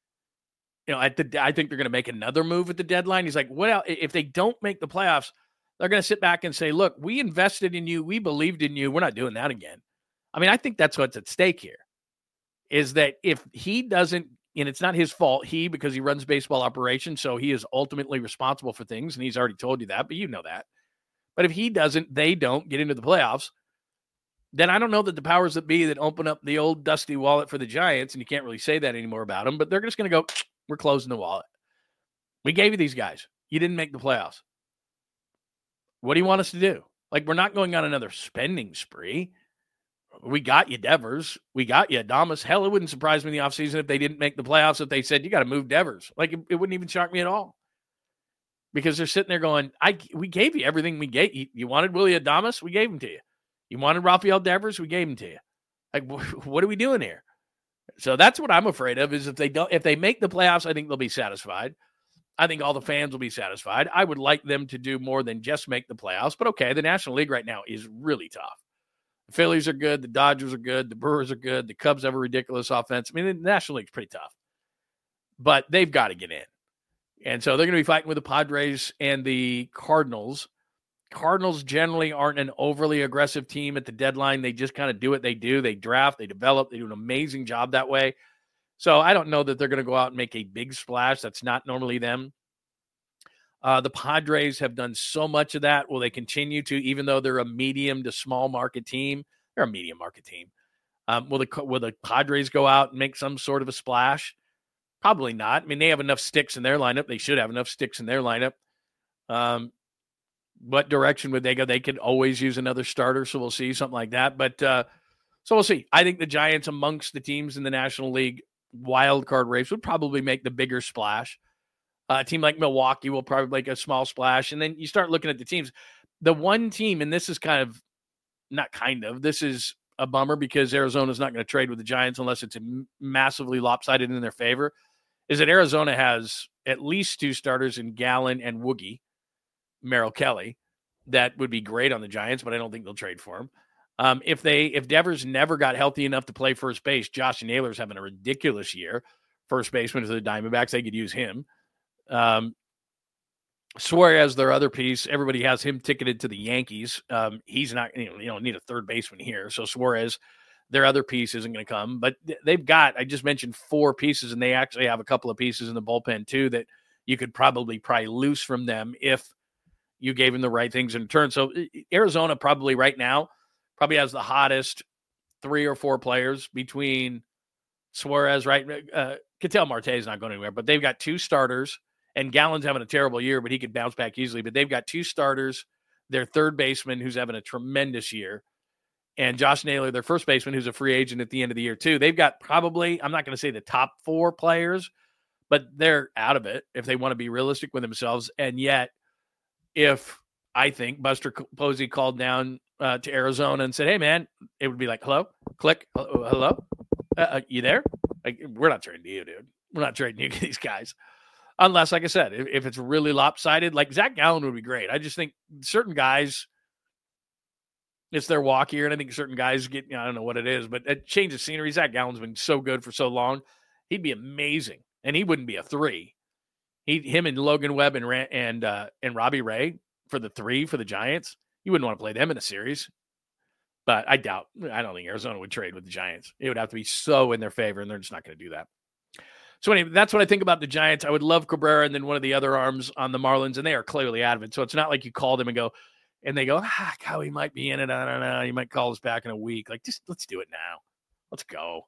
I think they're going to make another move at the deadline. He's like, well, if they don't make the playoffs, they're going to sit back and say, look, we invested in you. We believed in you. We're not doing that again. I mean, I think that's what's at stake here is that if he doesn't, and it's not his fault, because he runs baseball operations, so he is ultimately responsible for things, and he's already told you that, but you know that. But if he doesn't, they don't get into the playoffs, then I don't know that the powers that be that open up the old dusty wallet for the Giants, and you can't really say that anymore about them, but they're just going to go, we're closing the wallet. We gave you these guys. You didn't make the playoffs. What do you want us to do? Like, we're not going on another spending spree. We got you Devers. We got you Adames. Hell, it wouldn't surprise me in the offseason if they didn't make the playoffs, if they said, you got to move Devers. Like, it wouldn't even shock me at all. Because they're sitting there going, we gave you everything we gave you. You wanted Willy Adames? We gave him to you. You wanted Rafael Devers, we gave him to you. Like, what are we doing here? So that's what I'm afraid of, is if they make the playoffs, I think they'll be satisfied. I think all the fans will be satisfied. I would like them to do more than just make the playoffs. But okay, the National League right now is really tough. The Phillies are good. The Dodgers are good. The Brewers are good. The Cubs have a ridiculous offense. I mean, the National League's pretty tough. But they've got to get in. And so they're going to be fighting with the Padres and the Cardinals. Cardinals generally aren't an overly aggressive team at the deadline. They just kind of do what they do. They draft, they develop, they do an amazing job that way. So I don't know that they're going to go out and make a big splash. That's not normally them. The Padres have done so much of that. Will they continue to, even though they're a medium to small market team? They're a medium market team. Will the Padres go out and make some sort of a splash? Probably not. I mean, they have enough sticks in their lineup. They should have enough sticks in their lineup. What direction would they go? They could always use another starter, so we'll see, something like that. But so we'll see. I think the Giants, amongst the teams in the National League wild card race, would probably make the bigger splash. A team like Milwaukee will probably make a small splash. And then you start looking at the teams. The one team, and this is this is a bummer because Arizona's not going to trade with the Giants unless it's massively lopsided in their favor, is that Arizona has at least 2 starters in Gallen and Woogie, Merrill Kelly. That would be great on the Giants, but I don't think they'll trade for him. If Devers never got healthy enough to play first base, Josh Naylor's having a ridiculous year. First baseman for the Diamondbacks, they could use him. Suarez, their other piece, everybody has him ticketed to the Yankees. He's not, you don't need a third baseman here. So Suarez, their other piece, isn't going to come. But they've got, I just mentioned 4 pieces, and they actually have a couple of pieces in the bullpen too that you could probably pry loose from them if you gave him the right things in return. So Arizona probably right now has the hottest 3 or 4 players between Suarez, right? Ketel Marte is not going anywhere, but they've got 2 starters, and Gallen's having a terrible year, but he could bounce back easily. But they've got 2 starters, their third baseman, who's having a tremendous year, and Josh Naylor, their first baseman, who's a free agent at the end of the year too. They've got probably, I'm not going to say the top 4 players, but they're out of it if they want to be realistic with themselves. And yet, if I think Buster Posey called down to Arizona and said, hey, man, it would be like, hello, click, hello, you there? Like, we're not trading to you, dude. We're not trading you to these guys. Unless, like I said, if it's really lopsided, like Zach Gallen would be great. I just think certain guys, it's their walk year, and I think certain guys get, I don't know what it is, but a change of scenery. Zach Gallen's been so good for so long. He'd be amazing, and he wouldn't be a 3. Him and Logan Webb and Robbie Ray for the 3 for the Giants. You wouldn't want to play them in a series. But I don't think Arizona would trade with the Giants. It would have to be so in their favor, and they're just not going to do that. So anyway, that's what I think about the Giants. I would love Cabrera and then one of the other arms on the Marlins, and they are clearly out of it. So it's not like you call them and they go, God, he might be in it. I don't know. He might call us back in a week. Like, just let's do it now. Let's go.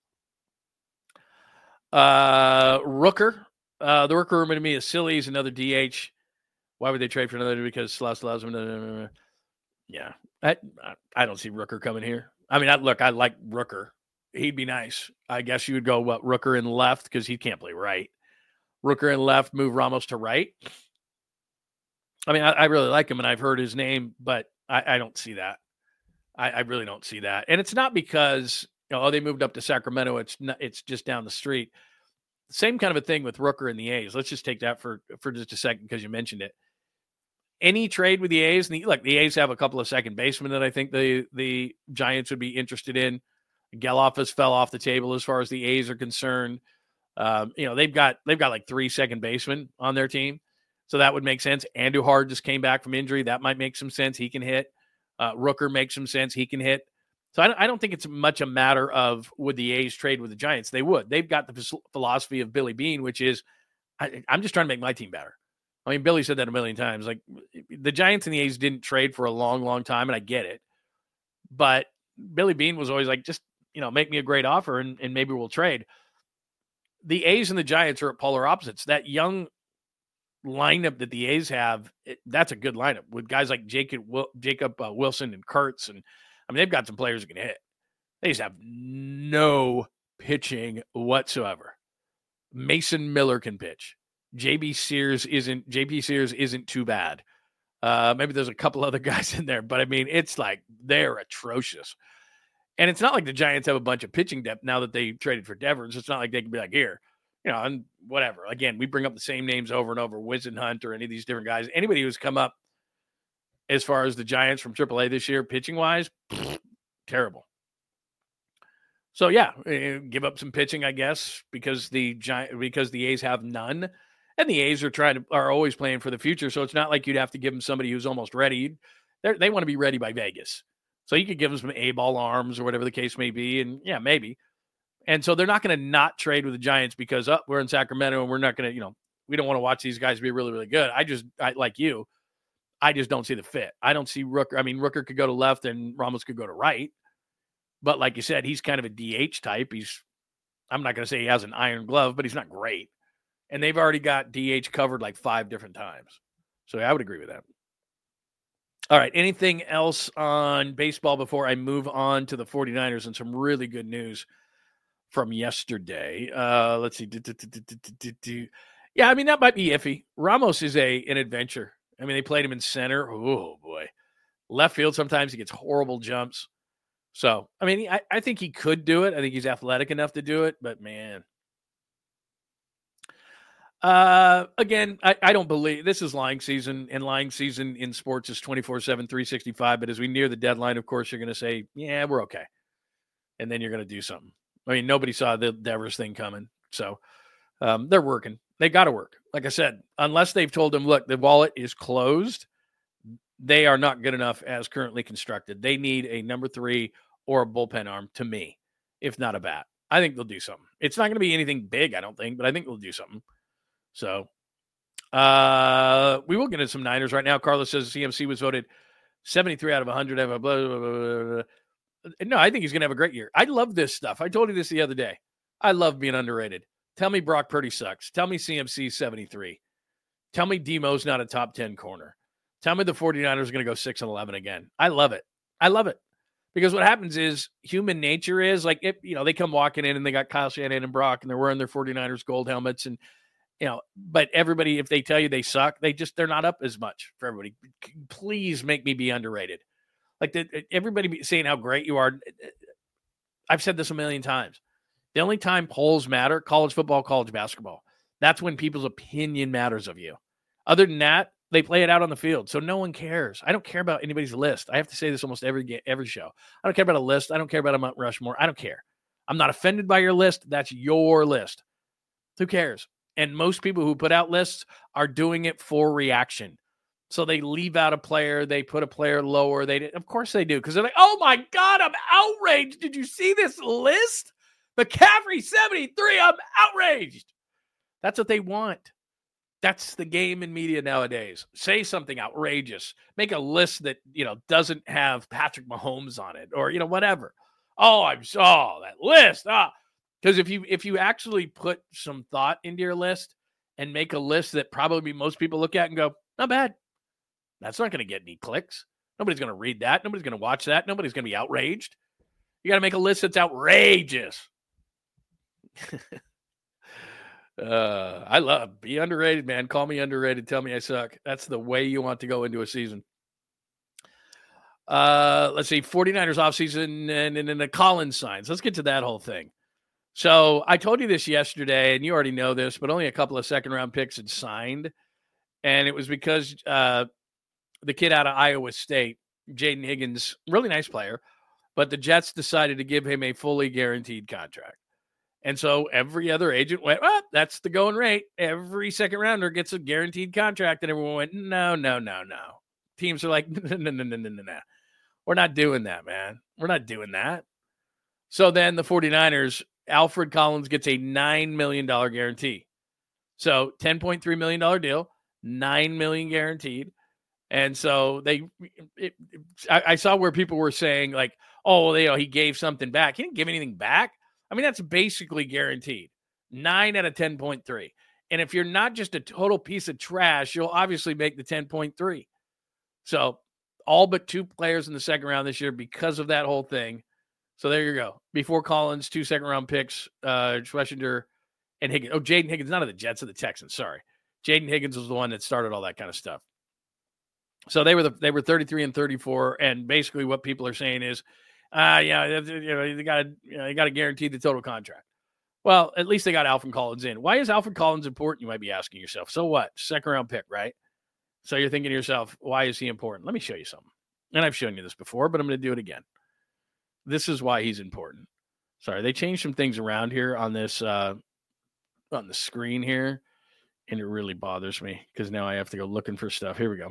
Rooker. The Rooker rumor to me is silly. He's another DH. Why would they trade for another? Because Sloss allows him. Yeah. I don't see Rooker coming here. I mean, I like Rooker. He'd be nice. I guess you would go, Rooker in left because he can't play right. Rooker in left, move Ramos to right. I mean, I really like him, and I've heard his name, but I don't see that. I really don't see that. And it's not because, they moved up to Sacramento. It's just down the street. Same kind of a thing with Rooker and the A's. Let's just take that for just a second because you mentioned it. Any trade with the A's, the A's have a couple of second basemen that I think the Giants would be interested in. Geloff has fell off the table as far as the A's are concerned. They've got like 3 second basemen on their team, so that would make sense. Andujar just came back from injury. That might make some sense. He can hit. Rooker makes some sense. He can hit. So I don't think it's much a matter of would the A's trade with the Giants. They would. They've got the philosophy of Billy Beane, which is I'm just trying to make my team better. I mean, Billy said that a million times. Like, the Giants and the A's didn't trade for a long, long time, and I get it. But Billy Beane was always like, just, make me a great offer and maybe we'll trade. The A's and the Giants are at polar opposites. That young lineup that the A's have, that's a good lineup with guys like Jacob Wilson and Kurtz. And I mean, they've got some players who can hit. They just have no pitching whatsoever. Mason Miller can pitch. JP Sears isn't too bad. Maybe there's a couple other guys in there, but I mean, it's like they're atrocious. And it's not like the Giants have a bunch of pitching depth now that they traded for Devers. It's not like they can be like, here, and whatever. Again, we bring up the same names over and over, Whisenhunt or any of these different guys. Anybody who's come up as far as the Giants from AAA this year, pitching-wise, terrible. So, yeah, give up some pitching, I guess, because the A's have none. And the A's are always playing for the future, so it's not like you'd have to give them somebody who's almost ready. They want to be ready by Vegas. So you could give them some A-ball arms or whatever the case may be, and yeah, maybe. And so they're not going to not trade with the Giants because we're in Sacramento and we're not going to, we don't want to watch these guys be really, really good. I like you, I just don't see the fit. I don't see Rooker. I mean, Rooker could go to left and Ramos could go to right. But like you said, he's kind of a DH type. I'm not going to say he has an iron glove, but he's not great. And they've already got DH covered like 5 different times. So I would agree with that. All right. Anything else on baseball before I move on to the 49ers and some really good news from yesterday? Let's see. Yeah, I mean, that might be iffy. Ramos is an adventure. I mean, they played him in center. Oh, boy. Left field, sometimes he gets horrible jumps. So, I mean, I think he could do it. I think he's athletic enough to do it. But, man. Again, I don't believe this is lying season, and lying season in sports is 24/7, 365. But as we near the deadline, of course, you're going to say, yeah, we're okay. And then you're going to do something. I mean, nobody saw the Devers thing coming. So they're working. They got to work. Like I said, unless they've told them, look, the wallet is closed, they are not good enough as currently constructed. They need a number 3 or a bullpen arm, to me, if not a bat. I think they'll do something. It's not going to be anything big, I don't think, but I think they'll do something. So we will get into some Niners right now. Carlos says CMC was voted 73 out of 100. Blah, blah, blah, blah. No, I think he's going to have a great year. I love this stuff. I told you this the other day. I love being underrated. Tell me Brock Purdy sucks. Tell me CMC 73. Tell me Demo's not a top 10 corner. Tell me the 49ers are going to go 6-11 again. I love it. I love it. Because what happens is human nature is like, they come walking in and they got Kyle Shanahan and Brock and they're wearing their 49ers gold helmets and, but everybody, if they tell you they suck, they're not up as much for everybody. Please make me be underrated. Like everybody saying how great you are. I've said this a million times. The only time polls matter, college football, college basketball. That's when people's opinion matters of you. Other than that, they play it out on the field. So no one cares. I don't care about anybody's list. I have to say this almost every show. I don't care about a list. I don't care about a Mount Rushmore. I don't care. I'm not offended by your list. That's your list. Who cares? And most people who put out lists are doing it for reaction. So they leave out a player. They put a player lower. Of course they do. Because they're like, oh my God, I'm outraged. Did you see this list? McCaffrey 73. I'm outraged. That's what they want. That's the game in media nowadays. Say something outrageous. Make a list that, doesn't have Patrick Mahomes on it or, whatever. Oh, I saw that list. Because if you actually put some thought into your list and make a list that probably most people look at and go, not bad. That's not going to get any clicks. Nobody's going to read that. Nobody's going to watch that. Nobody's going to be outraged. You got to make a list that's outrageous. Be underrated, man. Call me underrated. Tell me I suck. That's the way you want to go into a season. Let's see. 49ers offseason and the Collins signs. Let's get to that whole thing. So I told you this yesterday, and you already know this, but only a couple of second-round picks had signed. And it was because the kid out of Iowa State, Jaden Higgins, really nice player, but the Jets decided to give him a fully guaranteed contract. And so every other agent went, that's the going rate. Every second rounder gets a guaranteed contract. And everyone went, no. Teams are like, no. We're not doing that, man. We're not doing that. So then the 49ers, Alfred Collins gets a $9 million guarantee. So $10.3 million deal, $9 million guaranteed. And so I saw where people were saying like, oh, he gave something back. He didn't give anything back. I mean, that's basically guaranteed. 9 out of 10.3. And if you're not just a total piece of trash, you'll obviously make the 10.3. So all but 2 players in the second round this year because of that whole thing. So there you go. Before Collins, 2 second-round picks, Schlesinger and Higgins. Oh, Jaden Higgins, not of the Jets, of the Texans. Sorry. Jaden Higgins was the one that started all that kind of stuff. So they were 33 and 34, and basically what people are saying is, you got to guarantee the total contract. Well, at least they got Alfred Collins in. Why is Alfred Collins important? You might be asking yourself. So what? Second round pick, right? So you're thinking to yourself, why is he important? Let me show you something. And I've shown you this before, but I'm going to do it again. This is why he's important. Sorry, they changed some things around here on this on the screen here, and it really bothers me because now I have to go looking for stuff. Here we go.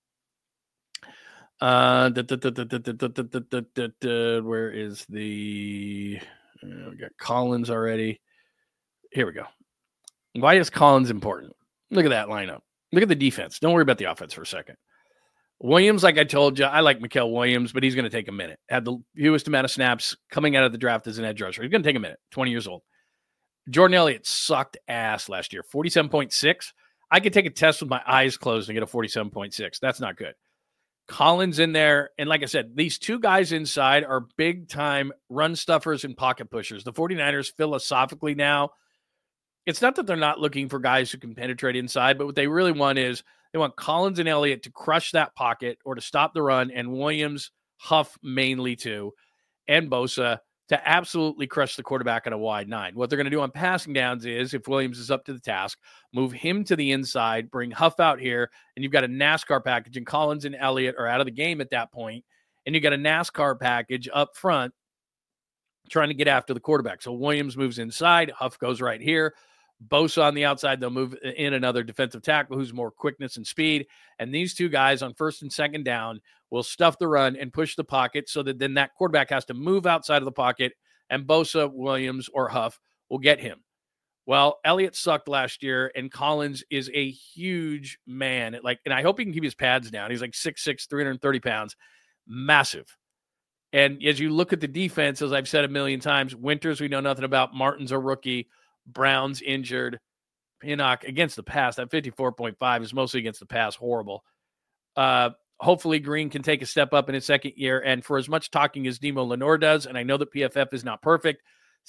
Where is the? We got Collins already. Here we go. Why is Collins important? Look at that lineup. Look at the defense. Don't worry about the offense for a second. Williams, like I told you, I like Mikael Williams, but he's going to take a minute. Had the fewest amount of snaps coming out of the draft as an edge rusher. He's going to take a minute. 20 years old. Jordan Elliott sucked ass last year. 47.6. I could take a test with my eyes closed and get a 47.6. That's not good. Collins in there. And like I said, these two guys inside are big-time run stuffers and pocket pushers. The 49ers philosophically now, it's not that they're not looking for guys who can penetrate inside, but what they really want is they want Collins and Elliott to crush that pocket or to stop the run, and Williams, Huff mainly too, and Bosa to absolutely crush the quarterback on a wide nine. What they're going to do on passing downs is, if Williams is up to the task, move him to the inside, bring Huff out here, and you've got a NASCAR package, and Collins and Elliott are out of the game at that point, and you've got a NASCAR package up front trying to get after the quarterback. So Williams moves inside, Huff goes right here, Bosa on the outside, they'll move in another defensive tackle who's more quickness and speed. And these two guys on first and second down will stuff the run and push the pocket so that then that quarterback has to move outside of the pocket, and Bosa, Williams, or Huff will get him. Well, Elliott sucked last year, and Collins is a huge man. And I hope he can keep his pads down. He's like 6'6", 330 pounds. Massive. And as you look at the defense, as I've said a million times, Winters we know nothing about. Martin's a rookie. Brown's injured. Pinnock against the pass. That 54.5 is mostly against the pass. Horrible. Hopefully Green can take a step up in his second year. And for as much talking as Nemo Lenore does, and I know that PFF is not perfect,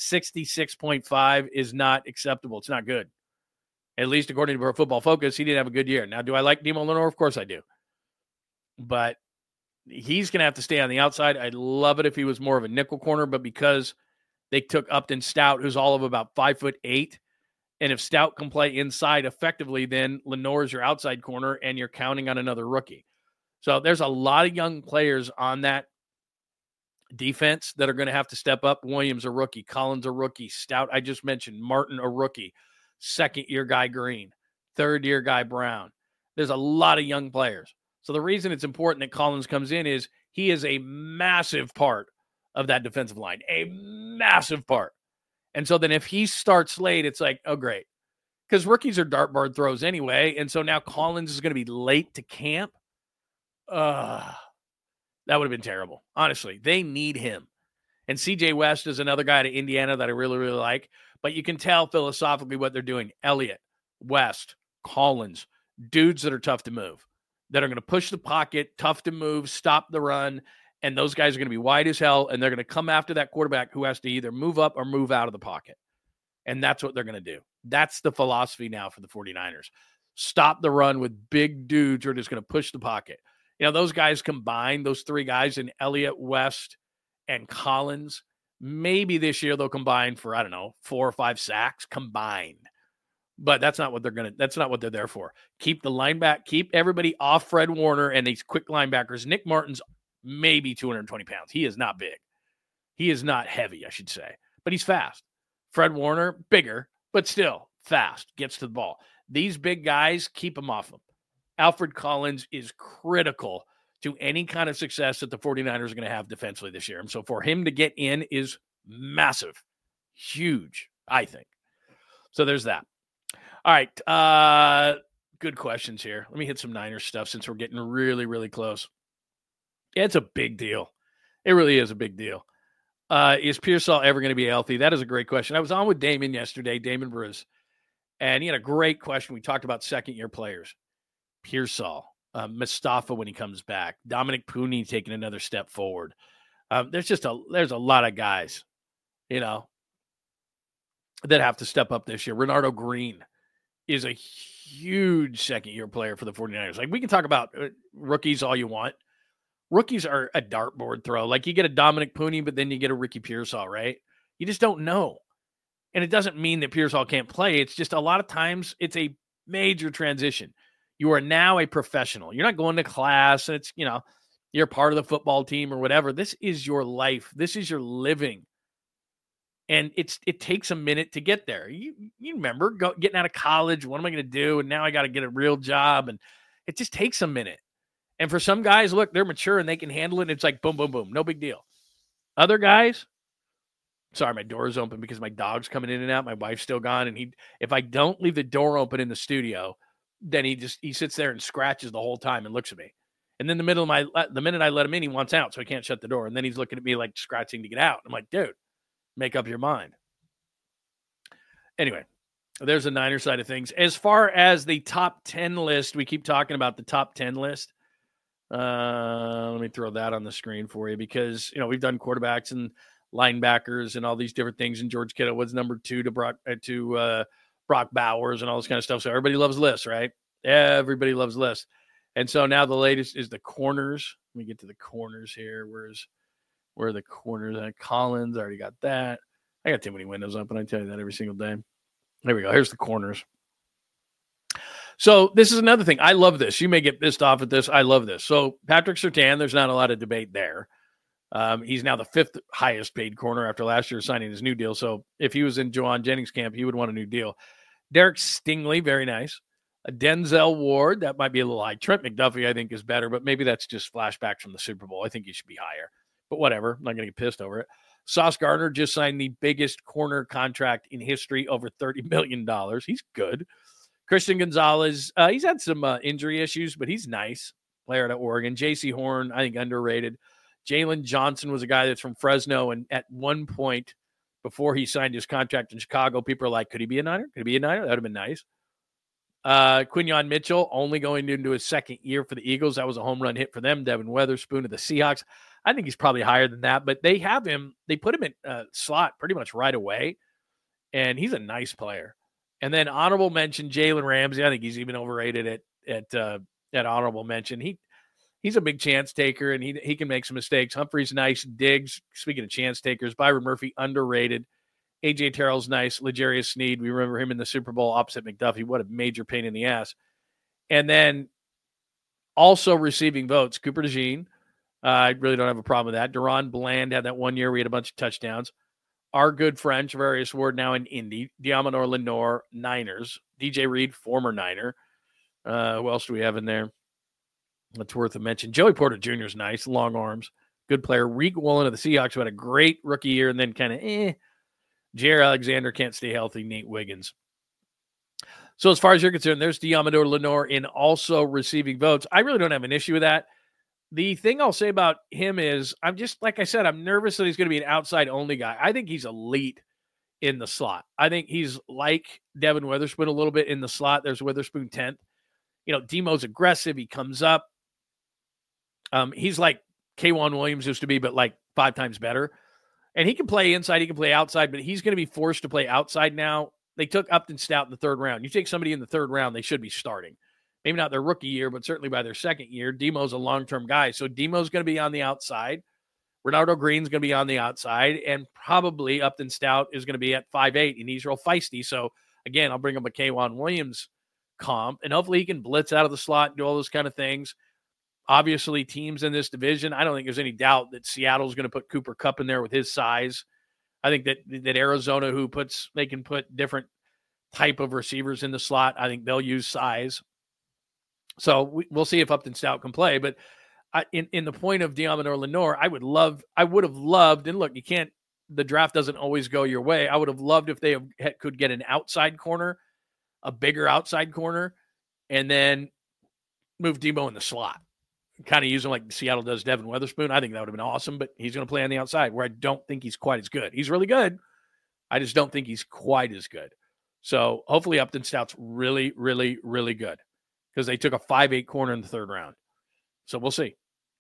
66.5 is not acceptable. It's not good. At least according to Pro Football Focus, he didn't have a good year. Now, do I like Nemo Lenore? Of course I do. But he's going to have to stay on the outside. I'd love it if he was more of a nickel corner, but because they took Upton Stout, who's all of about 5'8", and if Stout can play inside effectively, then Lenore is your outside corner, and you're counting on another rookie. So there's a lot of young players on that defense that are going to have to step up. Williams a rookie, Collins a rookie, Stout I just mentioned, Martin a rookie, second-year guy Green, third-year guy Brown. There's a lot of young players. So the reason it's important that Collins comes in is he is a massive part of that defensive line, a massive part. And so then if he starts late, it's like, oh, great. Because rookies are dartboard throws anyway. And so now Collins is going to be late to camp. That would have been terrible. Honestly, they need him. And CJ West is another guy to Indiana that I really, really like. But you can tell philosophically what they're doing. Elliott, West, Collins, dudes that are tough to move, that are going to push the pocket, tough to move, stop the run. And those guys are going to be wide as hell, and they're going to come after that quarterback who has to either move up or move out of the pocket. And that's what they're going to do. That's the philosophy now for the 49ers. Stop the run with big dudes who are just going to push the pocket. You know, those guys combined, those three guys in Elliott, West, and Collins, maybe this year they'll combine for, 4 or 5 sacks combined. But that's not what that's not what they're there for. Keep the linebacker, keep everybody off Fred Warner and these quick linebackers. Nick Martin's maybe 220 pounds. He is not big. He is not heavy, I should say. But he's fast. Fred Warner, bigger, but still fast. Gets to the ball. These big guys, keep him off him. Alfred Collins is critical to any kind of success that the 49ers are going to have defensively this year. And so for him to get in is massive. Huge, I think. So there's that. All right. Good questions here. Let me hit some Niners stuff since we're getting really, really close. Yeah, it's a big deal. It really is a big deal. Is Pearsall ever going to be healthy? That is a great question. I was on with Damon yesterday, Damon Bruce, and he had a great question. We talked about second-year players. Pearsall, Mustafa when he comes back, Dominic Pooney taking another step forward. There's a lot of guys, that have to step up this year. Renardo Green is a huge second-year player for the 49ers. Like, we can talk about rookies all you want. Rookies are a dartboard throw. Like, you get a Dominic Pooney, but then you get a Ricky Pearsall, right? You just don't know. And it doesn't mean that Pearsall can't play. It's just a lot of times it's a major transition. You are now a professional. You're not going to class, and it's, you're part of the football team or whatever. This is your life. This is your living. And it takes a minute to get there. You remember getting out of college, what am I going to do? And now I got to get a real job. And it just takes a minute. And for some guys, look, they're mature and they can handle it. And it's like, boom, boom, boom. No big deal. Other guys, sorry, my door is open because my dog's coming in and out. My wife's still gone. And if I don't leave the door open in the studio, then he sits there and scratches the whole time and looks at me. And then the minute I let him in, he wants out. So I can't shut the door. And then he's looking at me like scratching to get out. I'm like, dude, make up your mind. Anyway, there's the Niner side of things. As far as the top 10 list, we keep talking about the top 10 list. Let me throw that on the screen for you because, we've done quarterbacks and linebackers and all these different things. And George Kittle was number 2 to Brock Bowers and all this kind of stuff. So everybody loves lists, right? Everybody loves lists. And so now the latest is the corners. Let me get to the corners here. Where are the corners at? Collins, I already got that. I got too many windows open. I tell you that every single day. There we go. Here's the corners. So this is another thing. I love this. You may get pissed off at this. I love this. So Patrick Surtain, there's not a lot of debate there. He's now the 5th highest paid corner after last year signing his new deal. So if he was in Juwan Jennings' camp, he would want a new deal. Derek Stingley, very nice. Denzel Ward, that might be a little high. Trent McDuffie, I think, is better, but maybe that's just flashbacks from the Super Bowl. I think he should be higher. But whatever. I'm not going to get pissed over it. Sauce Gardner just signed the biggest corner contract in history, over $30 million. He's good. Christian Gonzalez, he's had some injury issues, but he's nice. Player at Oregon. J.C. Horn, I think, underrated. Jalen Johnson was a guy that's from Fresno, and at one point before he signed his contract in Chicago, people are like, could he be a Niner? Could he be a Niner? That would have been nice. Quinyon Mitchell, only going into his second year for the Eagles. That was a home run hit for them. Devin Weatherspoon of the Seahawks. I think he's probably higher than that, but they put him in slot pretty much right away, and he's a nice player. And then honorable mention, Jalen Ramsey. I think he's even overrated at honorable mention. He's a big chance taker, and he can make some mistakes. Humphrey's nice. Diggs, speaking of chance takers, Byron Murphy, underrated. A.J. Terrell's nice. L'Jarius Sneed, we remember him in the Super Bowl opposite McDuffie. What a major pain in the ass. And then also receiving votes, Cooper DeJean. I really don't have a problem with that. Deron Bland had that 1 year. We had a bunch of touchdowns. Our good friend, Travarius Ward, now in Indy. Diamador Lenore, Niners. DJ Reed, former Niner. Who else do we have in there? That's worth a mention. Joey Porter Jr. is nice. Long arms. Good player. Reek Woolen of the Seahawks, who had a great rookie year and then kind of Jair Alexander can't stay healthy. Nate Wiggins. So as far as you're concerned, there's Diamador Lenore in also receiving votes. I really don't have an issue with that. The thing I'll say about him is I'm just, like I said, I'm nervous that he's going to be an outside-only guy. I think he's elite in the slot. I think he's like Devin Weatherspoon a little bit in the slot. There's Witherspoon 10th. Demo's aggressive. He comes up. He's like K'Wan Williams used to be, but like 5 times better. And he can play inside. He can play outside, but he's going to be forced to play outside now. They took Upton Stout in the 3rd round. You take somebody in the 3rd round, they should be starting. Maybe not their rookie year, but certainly by their second year. Demo's a long-term guy. So Demo's going to be on the outside. Ronaldo Green's going to be on the outside. And probably Upton Stout is going to be at 5'8", and he's real feisty. So, again, I'll bring up a K'Wan Williams comp. And hopefully he can blitz out of the slot and do all those kind of things. Obviously, teams in this division, I don't think there's any doubt that Seattle's going to put Cooper Kupp in there with his size. I think that Arizona, they can put different type of receivers in the slot. I think they'll use size. So we'll see if Upton Stout can play. But in the point of Diamador Lenore, I would have loved, and look, the draft doesn't always go your way. I would have loved if they could get an outside corner, a bigger outside corner, and then move Demo in the slot. Kind of use him like Seattle does Devin Weatherspoon. I think that would have been awesome, but he's going to play on the outside where I don't think he's quite as good. He's really good. I just don't think he's quite as good. So hopefully Upton Stout's really, really, really good because they took a 5'8" corner in the 3rd round. So we'll see.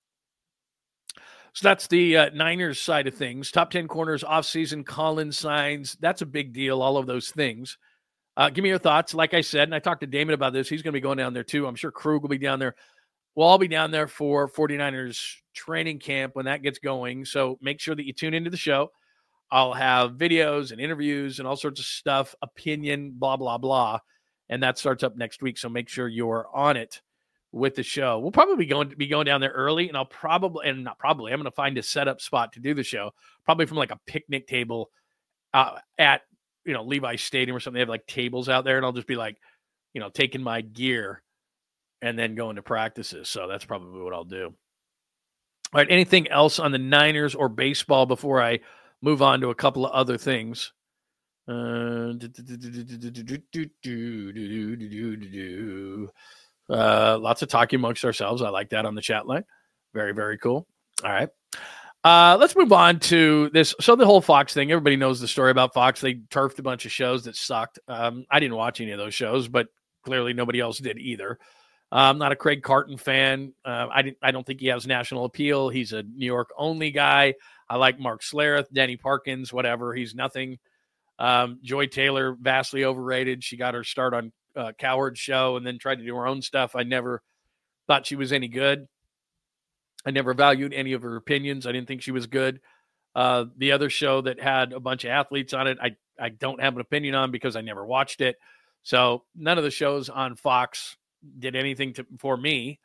So that's the Niners side of things. Top 10 corners, offseason, Collins signs. That's a big deal, all of those things. Give me your thoughts. Like I said, and I talked to Damon about this. He's going to be going down there too. I'm sure Krug will be down there. We'll all be down there for 49ers training camp when that gets going. So make sure that you tune into the show. I'll have videos and interviews and all sorts of stuff, opinion, blah, blah, blah. And that starts up next week. So make sure you're on it with the show. We'll probably be going down there early, and I'm going to find a setup spot to do the show, probably from like a picnic table at, Levi Stadium or something. They have like tables out there, and I'll just be like, taking my gear and then going to practices. So that's probably what I'll do. All right. Anything else on the Niners or baseball before I move on to a couple of other things? Lots of talking amongst ourselves. I like that on the chat line. Very, very cool. All right. Let's move on to this. So the whole Fox thing, everybody knows the story about Fox. They turfed a bunch of shows that sucked. I didn't watch any of those shows, but clearly nobody else did either. I'm not a Craig Carton fan. I don't think he has national appeal. He's a New York only guy. I like Mark Schlereth, Danny Parkins, whatever. He's nothing. Joy Taylor, vastly overrated. She got her start on Cowherd's show and then tried to do her own stuff. I never thought she was any good. I never valued any of her opinions. I didn't think she was good. The other show that had a bunch of athletes on it, I don't have an opinion on because I never watched it. So none of the shows on Fox did anything for me.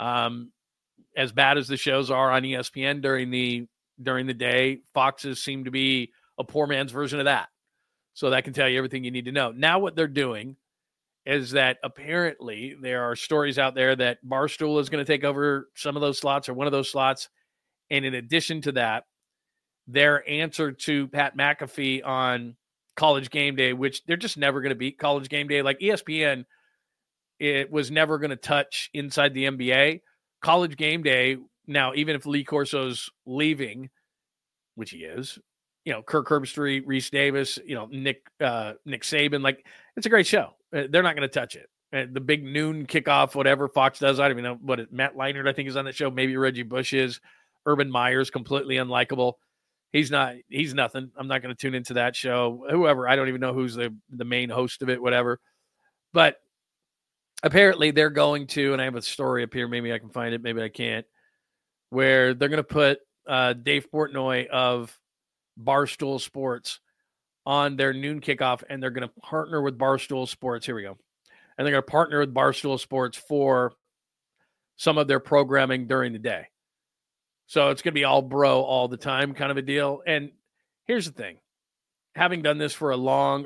As bad as the shows are on ESPN during the day, Fox's seem to be a poor man's version of that. So that can tell you everything you need to know. Now what they're doing is that apparently there are stories out there that Barstool is going to take over some of those slots or one of those slots. And in addition to that, their answer to Pat McAfee on College Game Day, which they're just never going to beat College Game Day. Like ESPN, it was never going to touch Inside the NBA. College Game Day, now, even if Lee Corso's leaving, which he is, Kirk Herbstreit, Reese Davis, Nick Saban, like, it's a great show. They're not going to touch it. The big noon kickoff, whatever Fox does, I don't even know Matt Leinart, I think, is on that show. Maybe Reggie Bush is. Urban Meyer's completely unlikable. He's nothing. I'm not going to tune into that show. Whoever, I don't even know who's the main host of it, whatever. But apparently they're going to, and I have a story up here, maybe I can find it, maybe I can't, where they're going to put Dave Portnoy of Barstool Sports on their noon kickoff, and they're going to partner with Barstool Sports. Here we go. And they're going to partner with Barstool Sports for some of their programming during the day. So it's going to be all bro all the time kind of a deal. And here's the thing. Having done this for a long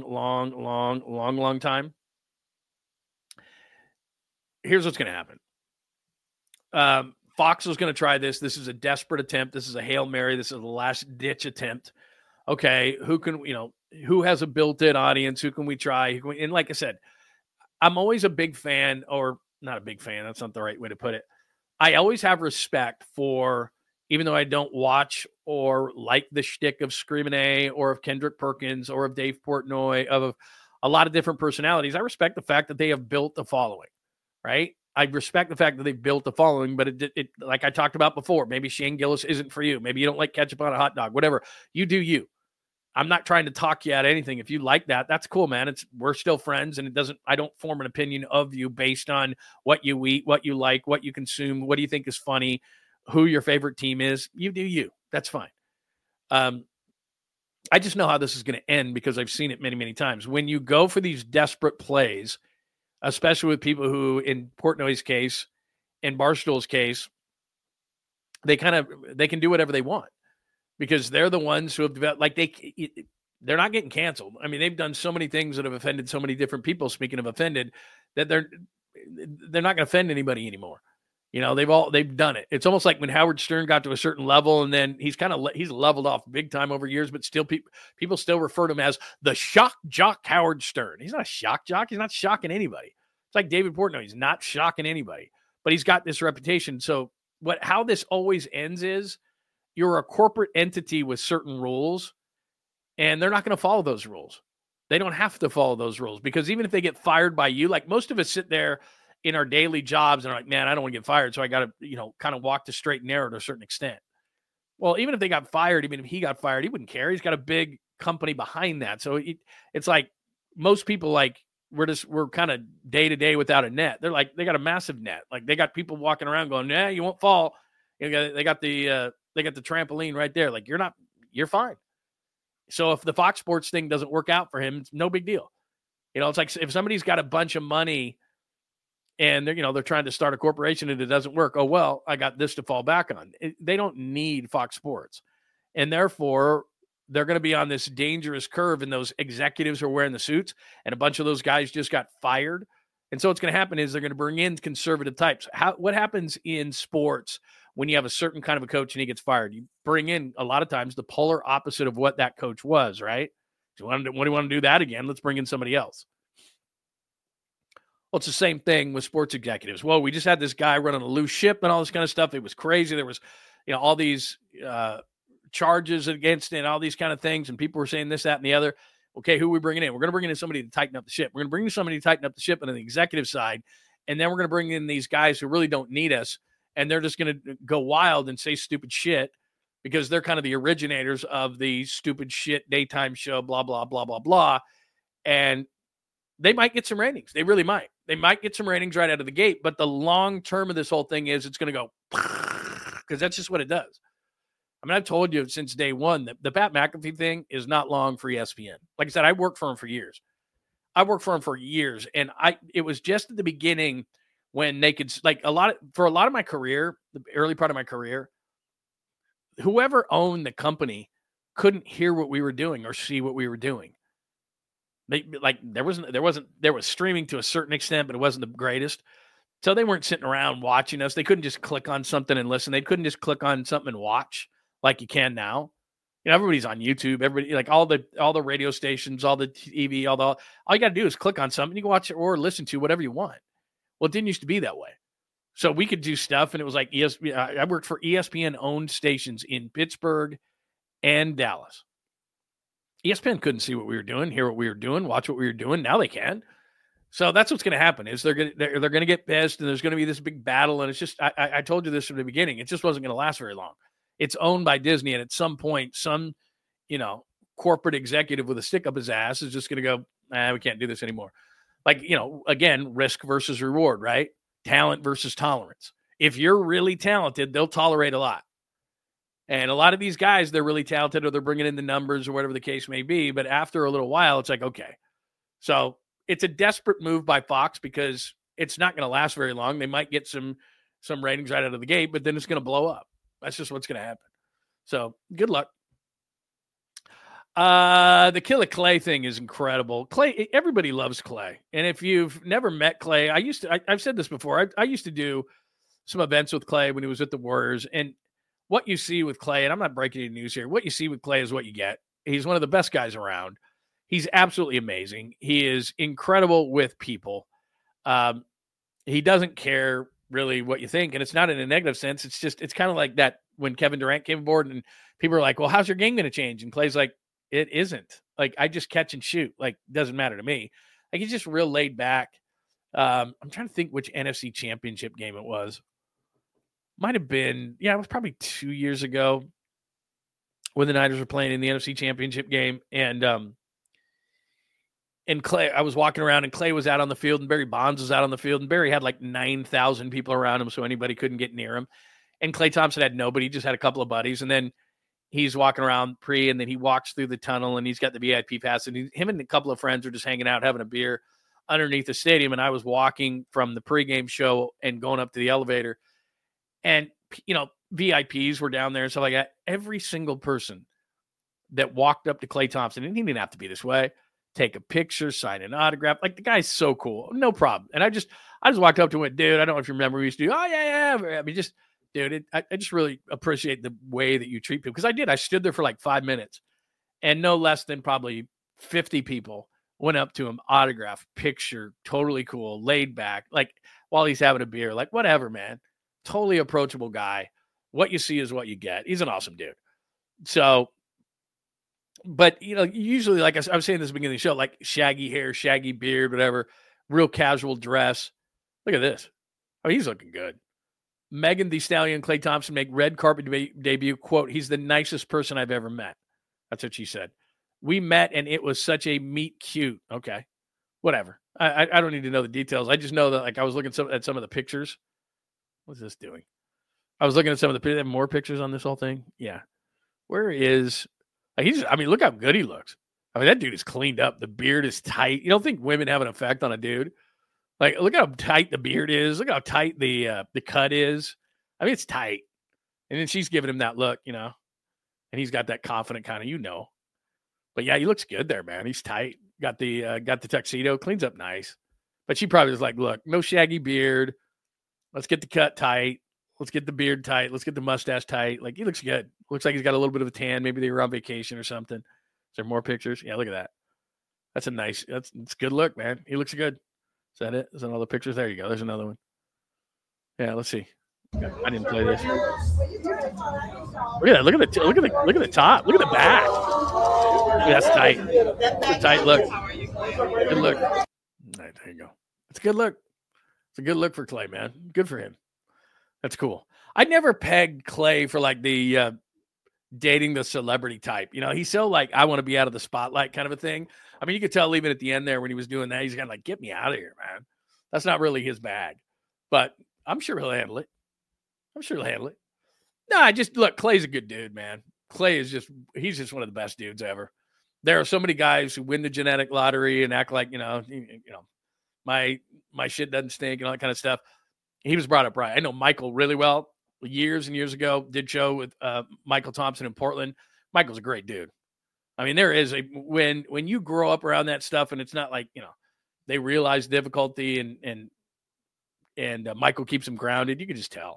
time, here's what's going to happen. Fox is going to try this. This is a desperate attempt. This is a Hail Mary. This is a last-ditch attempt. Okay, who has a built-in audience? Who can we try? And like I said, I'm always a big fan, or not a big fan. That's not the right way to put it. I always have respect for, even though I don't watch or like the shtick of Screamin' A or of Kendrick Perkins or of Dave Portnoy, of a lot of different personalities. I respect the fact that they have built the following, right? I respect the fact that they built the following, but it like I talked about before, maybe Shane Gillis isn't for you. Maybe you don't like ketchup on a hot dog, whatever. You do you. I'm not trying to talk you out of anything. If you like that, that's cool, man. We're still friends, and I don't form an opinion of you based on what you eat, what you like, what you consume, what do you think is funny, who your favorite team is. You do you. That's fine. I just know how this is going to end because I've seen it many, many times. When you go for these desperate plays, especially with people who, in Portnoy's case, in Barstool's case, they can do whatever they want because they're the ones who have developed, like they're not getting canceled. I mean, they've done so many things that have offended so many different people, speaking of offended, that they're not going to offend anybody anymore. They've done it. It's almost like when Howard Stern got to a certain level, and then he's leveled off big time over years, but still people still refer to him as the shock jock Howard Stern. He's not a shock jock. He's not shocking anybody. It's like David Portnoy. He's not shocking anybody, but he's got this reputation. So how this always ends is you're a corporate entity with certain rules, and they're not going to follow those rules. They don't have to follow those rules because even if they get fired by you, like most of us sit there in our daily jobs and are like, man, I don't want to get fired. So I got to, kind of walk the straight and narrow to a certain extent. Well, even if they got fired, even if he got fired, he wouldn't care. He's got a big company behind that. So it's like most people like we're kind of day to day without a net. They're like, they got a massive net. Like they got people walking around going, "Yeah, you won't fall." They got the trampoline right there. Like you're fine. So if the Fox Sports thing doesn't work out for him, it's no big deal. It's like if somebody's got a bunch of money and they're trying to start a corporation and it doesn't work. Oh, well, I got this to fall back on. They don't need Fox Sports. And therefore, they're going to be on this dangerous curve, and those executives are wearing the suits, and a bunch of those guys just got fired. And so what's going to happen is they're going to bring in conservative types. What happens in sports when you have a certain kind of a coach and he gets fired? You bring in, a lot of times, the polar opposite of what that coach was, right? Do you want to do that again? Let's bring in somebody else. Well, it's the same thing with sports executives. Well, we just had this guy running a loose ship and all this kind of stuff. It was crazy. There was, all these charges against it and all these kind of things, and people were saying this, that, and the other. Okay, who are we bringing in? We're going to bring in somebody to tighten up the ship. We're going to bring in somebody to tighten up the ship on the executive side, and then we're going to bring in these guys who really don't need us, and they're just going to go wild and say stupid shit because they're kind of the originators of the stupid shit daytime show, blah, blah, blah, blah, blah. And they might get some ratings. They really might. They might get some ratings right out of the gate, but the long term of this whole thing is it's going to go because that's just what it does. I mean, I've told you since day one that the Pat McAfee thing is not long for ESPN. Like I said, I worked for him for years. And it was just at the beginning when they could, like for a lot of my career, the early part of my career, whoever owned the company couldn't hear what we were doing or see what we were doing. There was streaming to a certain extent, but it wasn't the greatest. So they weren't sitting around watching us. They couldn't just click on something and listen. They couldn't just click on something and watch like you can now. Everybody's on YouTube. Everybody, like all the radio stations, all the TV, all you got to do is click on something. You can watch it or listen to whatever you want. Well, it didn't used to be that way. So we could do stuff, and it was like ESPN. I worked for ESPN-owned stations in Pittsburgh and Dallas. ESPN couldn't see what we were doing, hear what we were doing, watch what we were doing. Now they can. So that's what's going to happen is they're going to get pissed, and there's going to be this big battle. And it's just I told you this from the beginning. It just wasn't going to last very long. It's owned by Disney, and at some point, some corporate executive with a stick up his ass is just going to go, we can't do this anymore. Like, again, risk versus reward, right? Talent versus tolerance. If you're really talented, they'll tolerate a lot. And a lot of these guys, they're really talented or they're bringing in the numbers or whatever the case may be. But after a little while, it's like, okay. So it's a desperate move by Fox because it's not going to last very long. They might get some ratings right out of the gate, but then it's going to blow up. That's just what's going to happen. So good luck. The Killer Clay thing is incredible. Clay, everybody loves Clay. And if you've never met Clay, I've said this before. I used to do some events with Clay when he was with the Warriors. And what you see with Clay, and I'm not breaking any news here, what you see with Clay is what you get. He's one of the best guys around. He's absolutely amazing. He is incredible with people. He doesn't care really what you think, and it's not in a negative sense. It's kind of like that when Kevin Durant came aboard and people are like, well, how's your game going to change? And Clay's like, it isn't. Like, I just catch and shoot. Like, doesn't matter to me. Like, he's just real laid back. I'm trying to think which NFC championship game it was. Might have been, it was probably 2 years ago when the Niners were playing in the NFC championship game. And Clay, I was walking around and Clay was out on the field and Barry Bonds was out on the field and Barry had like 9,000 people around him. So anybody couldn't get near him. And Klay Thompson had nobody, he just had a couple of buddies. And then he's walking around and then he walks through the tunnel and he's got the VIP pass and him and a couple of friends are just hanging out, having a beer underneath the stadium. And I was walking from the pregame show and going up to the elevator. And, VIPs were down there and stuff like that. Every single person that walked up to Klay Thompson, and he didn't have to be this way, take a picture, sign an autograph. Like, the guy's so cool. No problem. And I just walked up to him and went, dude, I don't know if you remember, we used to do, oh, yeah. I mean, just, dude, I just really appreciate the way that you treat people. Because I did. I stood there for like 5 minutes. And no less than probably 50 people went up to him, autograph, picture, totally cool, laid back, like while he's having a beer. Like, whatever, man. Totally approachable guy. What you see is what you get. He's an awesome dude. So, but, usually, like I was saying this at the beginning of the show, like shaggy hair, shaggy beard, whatever, real casual dress. Look at this. Oh, he's looking good. Megan Thee Stallion, Klay Thompson make red carpet debut. Quote, he's the nicest person I've ever met. That's what she said. We met and it was such a meet cute. Okay. whatever. I don't need to know the details. I just know that, like, I was looking at some of the pictures. What's this doing? I was looking at some of the pictures. More pictures on this whole thing. Yeah. Where is look how good he looks. I mean, that dude is cleaned up. The beard is tight. You don't think women have an effect on a dude? Like, look how tight the beard is. Look how tight the cut is. I mean, it's tight. And then she's giving him that look, and he's got that confident kind of, But yeah, he looks good there, man. He's tight. Got the tuxedo, cleans up nice. But she probably was like, look, no shaggy beard. Let's get the cut tight. Let's get the beard tight. Let's get the mustache tight. Like, he looks good. Looks like he's got a little bit of a tan. Maybe they were on vacation or something. Is there more pictures? Yeah, look at that. That's it's a good look, man. He looks good. Is that it? Is that all the pictures? There you go. There's another one. Yeah, let's see. I didn't play this. Look at that. Look at the top. Look at the back. That's tight. That's a tight look. Good look. All right, there you go. It's a good look. It's a good look for Klay, man. Good for him. That's cool. I never pegged Klay for like the dating the celebrity type. He's so like, I want to be out of the spotlight kind of a thing. I mean, you could tell even at the end there when he was doing that, he's kind of like, get me out of here, man. That's not really his bag. But I'm sure he'll handle it. No, look, Clay's a good dude, man. Klay is he's just one of the best dudes ever. There are so many guys who win the genetic lottery and act like, my shit doesn't stink and all that kind of stuff. He was brought up right. I know Michael really well. Years and years ago, did show with Michael Thompson in Portland. Michael's a great dude. I mean, there is when you grow up around that stuff, and it's not like, they realize difficulty and Michael keeps him grounded. You can just tell.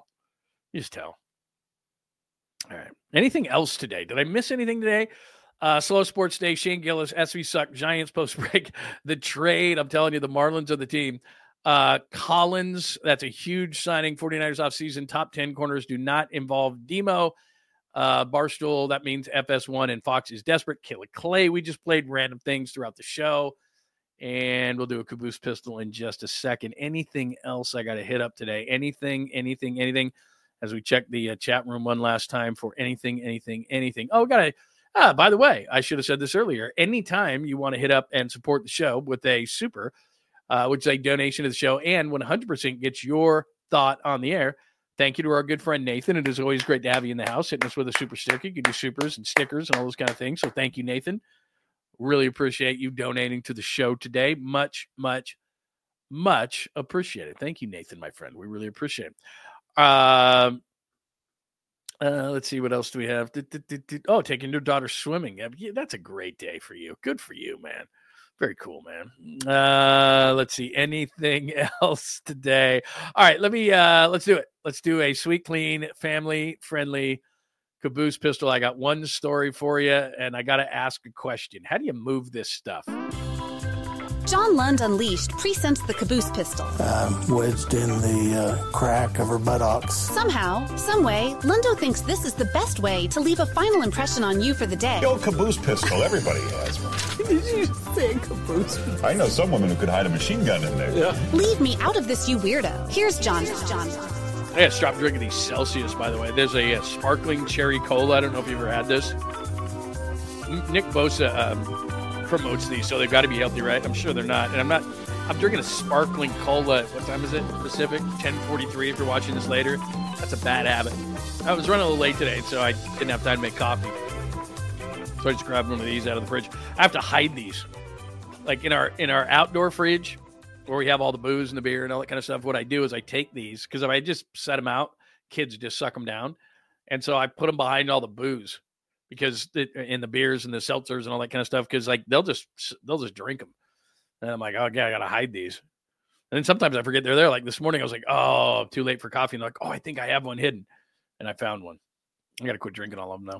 All right. Anything else today? Did I miss anything today? Slow Sports Day, Shane Gillis, SV suck, Giants post break, the trade. I'm telling you, the Marlins are the team. Collins, that's a huge signing. 49ers offseason. Top 10 corners do not involve Demo. Barstool, that means FS1 and Fox is desperate. Killer Klay. We just played random things throughout the show. And we'll do a caboose pistol in just a second. Anything else I got to hit up today? Anything? As we check the chat room one last time for anything. Oh, by the way, I should have said this earlier. Anytime you want to hit up and support the show with a super, which is a donation to the show and 100% gets your thought on the air. Thank you to our good friend Nathan. It is always great to have you in the house, hitting us with a super sticker. You can do supers and stickers and all those kind of things. So thank you, Nathan. Really appreciate you donating to the show today. Much, much, much appreciated. Thank you, Nathan, my friend. We really appreciate it. Let's see, what else do we have? Oh, taking your daughter swimming. Yeah, that's a great day for you. Good for you, man. Very cool, man. Let's see. Anything else today? All right, let's do it. Let's do a sweet, clean, family-friendly caboose pistol. I got one story for you, and I got to ask a question. How do you move this stuff?
John Lund Unleashed presents the caboose pistol.
Wedged in the crack of her buttocks.
Somehow, someway, Lundo thinks this is the best way to leave a final impression on you for the day.
The old caboose pistol, everybody has one.
Did you say caboose?
I know some women who could hide a machine gun in there.
Yeah.
Leave me out of this, you weirdo. Here's John.
I got to stop drinking these Celsius, by the way. There's a sparkling cherry cola. I don't know if you've ever had this. Nick Bosa promotes these, so they've got to be healthy, right? I'm sure they're not. And I'm drinking a sparkling cola. What time is it? Pacific, 10:43 if you're watching this later. That's a bad habit. I was running a little late today, so I didn't have time to make coffee. So I just grabbed one of these out of the fridge. I have to hide these. Like in our outdoor fridge, where we have all the booze and the beer and all that kind of stuff, what I do is I take these, because if I just set them out, kids just suck them down. And so I put them behind all the booze, because in the beers and the seltzers and all that kind of stuff, because like they'll just drink them. And I'm like, oh, yeah, I got to hide these. And then sometimes I forget they're there. Like this morning, I was like, oh, too late for coffee. And they're like, oh, I think I have one hidden. And I found one. I got to quit drinking all of them now.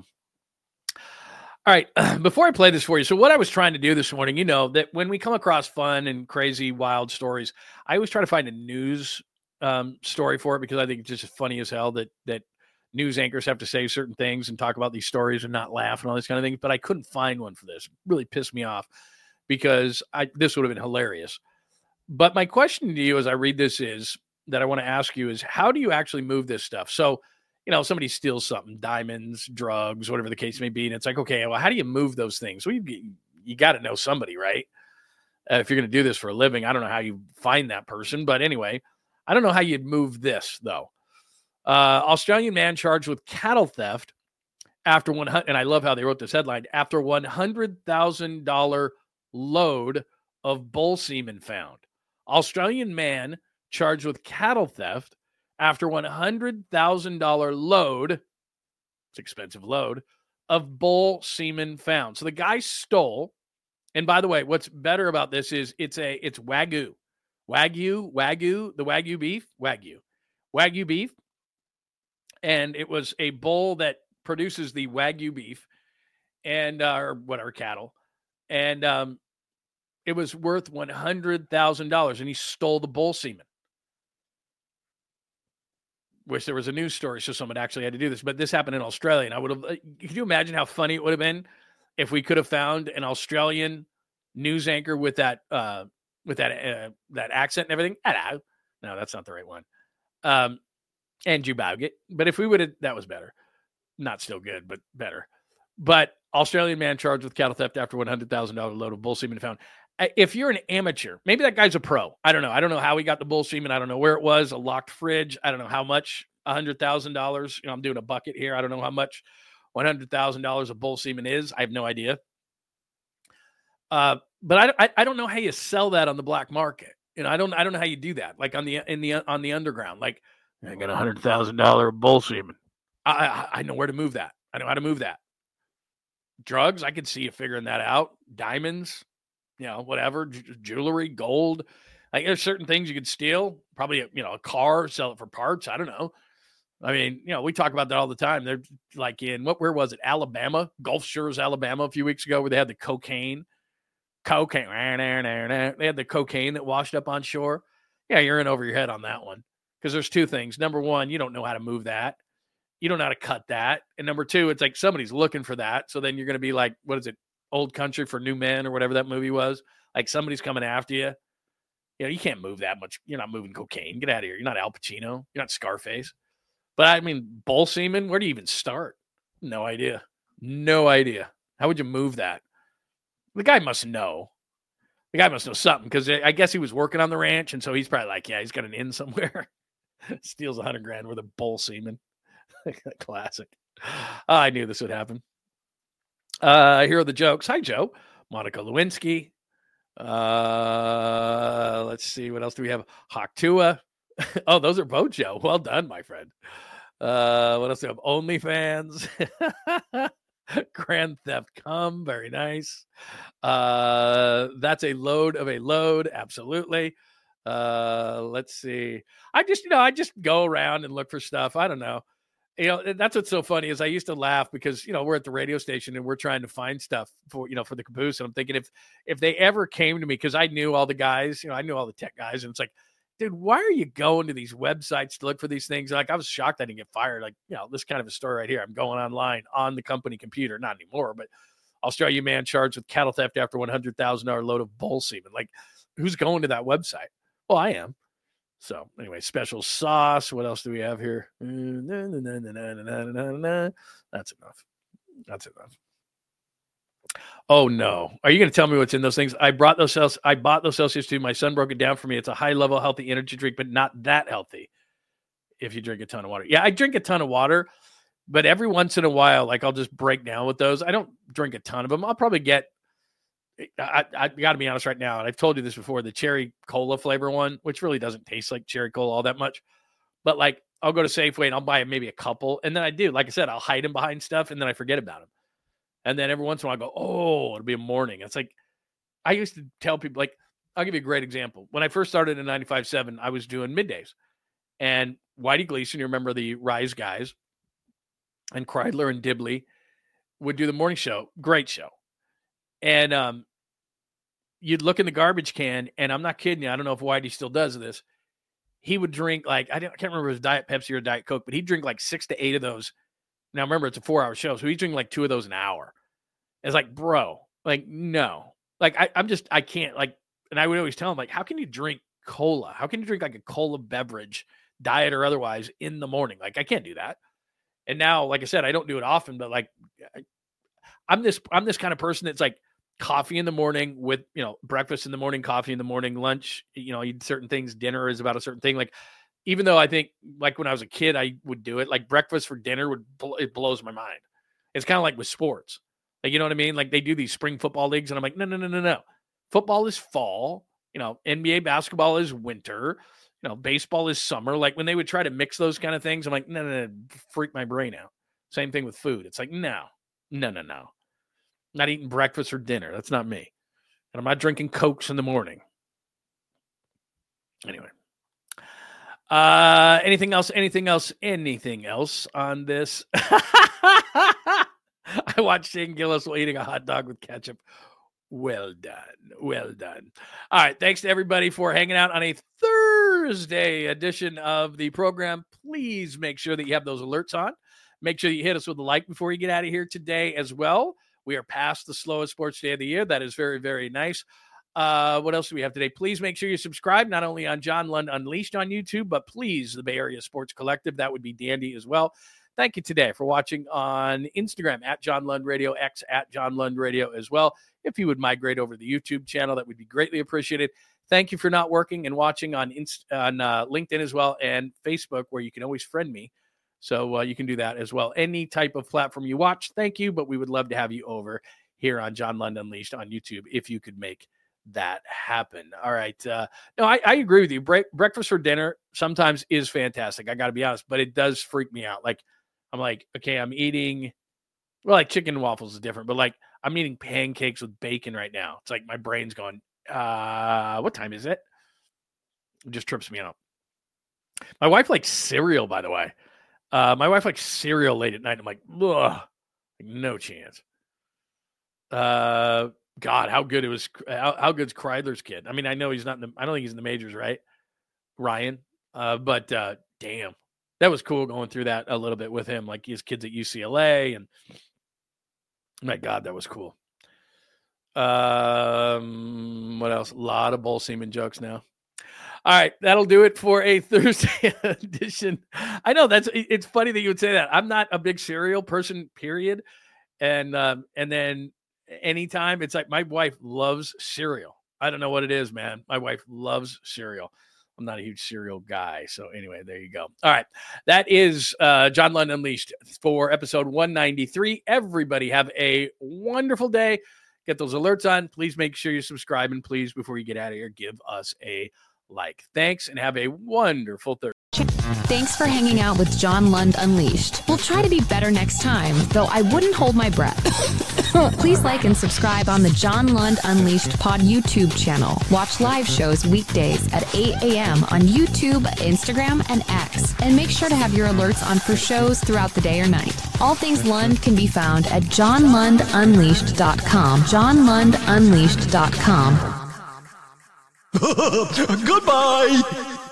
All right, before I play this for you, so what I was trying to do this morning, that when we come across fun and crazy, wild stories, I always try to find a news story for it, because I think it's just funny as hell that news anchors have to say certain things and talk about these stories and not laugh and all these kind of things. But I couldn't find one for this. It really pissed me off, because this would have been hilarious. But my question to you as I read this is that I want to ask you is, how do you actually move this stuff? So, somebody steals something, diamonds, drugs, whatever the case may be. And it's like, okay, well, how do you move those things? Well, you got to know somebody, right? if you're going to do this for a living. I don't know how you find that person, but anyway, I don't know how you'd move this though. Australian man charged with cattle theft after and I love how they wrote this headline, after $100,000 load of bull semen found. Australian man charged with cattle theft after $100,000 load, it's expensive load, of bull semen found. So the guy stole, and by the way, what's better about this is it's Wagyu. The Wagyu beef. And it was a bull that produces the Wagyu beef and or whatever cattle. And it was worth $100,000, and he stole the bull semen. Wish there was a news story so someone actually had to do this, but this happened in Australia. And I would have, could you imagine how funny it would have been if we could have found an Australian news anchor with that accent and everything? Hello. No, that's not the right one. Andrew Bogut. But if we would have, that was better. Not still good, but better. But Australian man charged with cattle theft after $100,000 load of bull semen found. If you're an amateur, maybe that guy's a pro. I don't know. I don't know how he got the bull semen. I don't know where it was, a locked fridge. I don't know how much, $100,000. I'm doing a bucket here. I don't know how much $100,000 of bull semen is. I have no idea. But I don't know how you sell that on the black market. I don't know how you do that. Like on the underground, like I got $100,000 bull semen. I know where to move that. I know how to move that. Drugs, I could see you figuring that out. Diamonds, whatever, jewelry, gold. Like there's certain things you could steal. Probably, a car, sell it for parts. I don't know. I mean, we talk about that all the time. They're like where was it? Alabama, Gulf Shores, Alabama, a few weeks ago, where they had the cocaine. They had the cocaine that washed up on shore. Yeah, you're in over your head on that one. Because there's two things. Number one, you don't know how to move that. You don't know how to cut that. And number two, it's like somebody's looking for that. So then you're going to be like, what is it? Old Country for New Men or whatever that movie was. Like somebody's coming after you. You can't move that much. You're not moving cocaine. Get out of here. You're not Al Pacino. You're not Scarface. But I mean, bull semen, where do you even start? No idea. How would you move that? The guy must know. The guy must know something because I guess he was working on the ranch. And so he's probably like, yeah, he's got an inn somewhere. Steals $100,000 worth of bull semen. Classic. I knew this would happen. Here are the jokes. Hi, Joe. Monica Lewinsky. Let's see. What else do we have? Haktua. Oh, those are both Joe. Well done, my friend. What else do we have? OnlyFans. Grand Theft Come. Very nice. That's a load of a load. Absolutely. Let's see. I just go around and look for stuff. I don't know. That's what's so funny is I used to laugh because, we're at the radio station and we're trying to find stuff for the Caboose. And I'm thinking if they ever came to me, because I knew all the guys, I knew all the tech guys. And it's like, dude, why are you going to these websites to look for these things? Like, I was shocked I didn't get fired. Like, this kind of a story right here. I'm going online on the company computer. Not anymore, but Australian man charged with cattle theft after $100,000 load of bull semen. Like, who's going to that website? Well, I am. So anyway, special sauce. What else do we have here? That's enough. Oh no. Are you going to tell me what's in those things? I bought those Celsius too. My son broke it down for me. It's a high level healthy energy drink, but not that healthy if you drink a ton of water. Yeah, I drink a ton of water, but every once in a while, like I'll just break down with those. I don't drink a ton of them. I'll probably get I got to be honest right now, and I've told you this before, the cherry cola flavor one, which really doesn't taste like cherry cola all that much. But like, I'll go to Safeway and I'll buy maybe a couple. And then I do, like I said, I'll hide them behind stuff and then I forget about them. And then every once in a while I go, oh, it'll be a morning. It's like, I used to tell people, like, I'll give you a great example. When I first started in 95.7, I was doing middays. And Whitey Gleason, you remember the Rise guys, and Kreidler and Dibley would do the morning show. Great show. And you'd look in the garbage can, and I'm not kidding you. I don't know if Whitey still does this. He would drink like, I can't remember if it was Diet Pepsi or Diet Coke, but he'd drink like 6 to 8 of those. Now, remember, it's a 4-hour show, so he'd drink like 2 of those an hour. It's like, bro, like, no. Like, I can't, like, and I would always tell him, like, how can you drink cola? How can you drink like a cola beverage, diet or otherwise, in the morning? Like, I can't do that. And now, like I said, I don't do it often, but like, I'm this kind of person that's like, coffee in the morning with, breakfast in the morning, coffee in the morning, lunch, eat certain things. Dinner is about a certain thing. Like, even though I think like when I was a kid, I would do it, like breakfast for dinner it blows my mind. It's kind of like with sports. Like, you know what I mean? Like they do these spring football leagues and I'm like, no. Football is fall, NBA basketball is winter, baseball is summer. Like when they would try to mix those kind of things, I'm like, no, freak my brain out. Same thing with food. It's like, no. Not eating breakfast or dinner. That's not me. And I'm not drinking Cokes in the morning. Anyway. Anything else on this? I watched Shane Gillis while eating a hot dog with ketchup. Well done. All right. Thanks to everybody for hanging out on a Thursday edition of the program. Please make sure that you have those alerts on. Make sure you hit us with a like before you get out of here today as well. We are past the slowest sports day of the year. That is very, very nice. What else do we have today? Please make sure you subscribe, not only on John Lund Unleashed on YouTube, but please the Bay Area Sports Collective. That would be dandy as well. Thank you today for watching on Instagram at John Lund Radio, X at John Lund Radio as well. If you would migrate over to the YouTube channel, that would be greatly appreciated. Thank you for not working and watching on LinkedIn as well and Facebook, where you can always friend me. So you can do that as well. Any type of platform you watch, thank you. But we would love to have you over here on John Lund Unleashed on YouTube if you could make that happen. All right. No, I agree with you. Breakfast for dinner sometimes is fantastic. I got to be honest, but it does freak me out. Like, I'm like, okay, I'm eating, well, like chicken and waffles is different, but like I'm eating pancakes with bacon right now. It's like my brain's going, what time is it? It just trips me out. My wife likes cereal, by the way. My wife likes cereal late at night. I'm like, ugh, no chance. God, how good it was. How good's Kreidler's kid? I mean, I know he's not I don't think he's in the majors, right? Ryan. But damn, that was cool going through that a little bit with him. Like his kids at UCLA, and my God, that was cool. What else? A lot of Bull Seaman jokes now. All right, that'll do it for a Thursday edition. I know it's funny that you would say that. I'm not a big cereal person, period. And then anytime it's like my wife loves cereal. I don't know what it is, man. My wife loves cereal. I'm not a huge cereal guy. So anyway, there you go. All right. That is John Lund Unleashed for episode 193. Everybody have a wonderful day. Get those alerts on. Please make sure you subscribe. And please, before you get out of here, give us a like. Thanks, and have a wonderful Thursday.
Thanks for hanging out with John Lund Unleashed. We'll try to be better next time, though I wouldn't hold my breath. Please like and subscribe on the John Lund Unleashed Pod YouTube channel. Watch live shows weekdays at 8 a.m. on YouTube, Instagram, and X. And make sure to have your alerts on for shows throughout the day or night. All things Lund can be found at johnlundunleashed.com. johnlundunleashed.com.
Goodbye!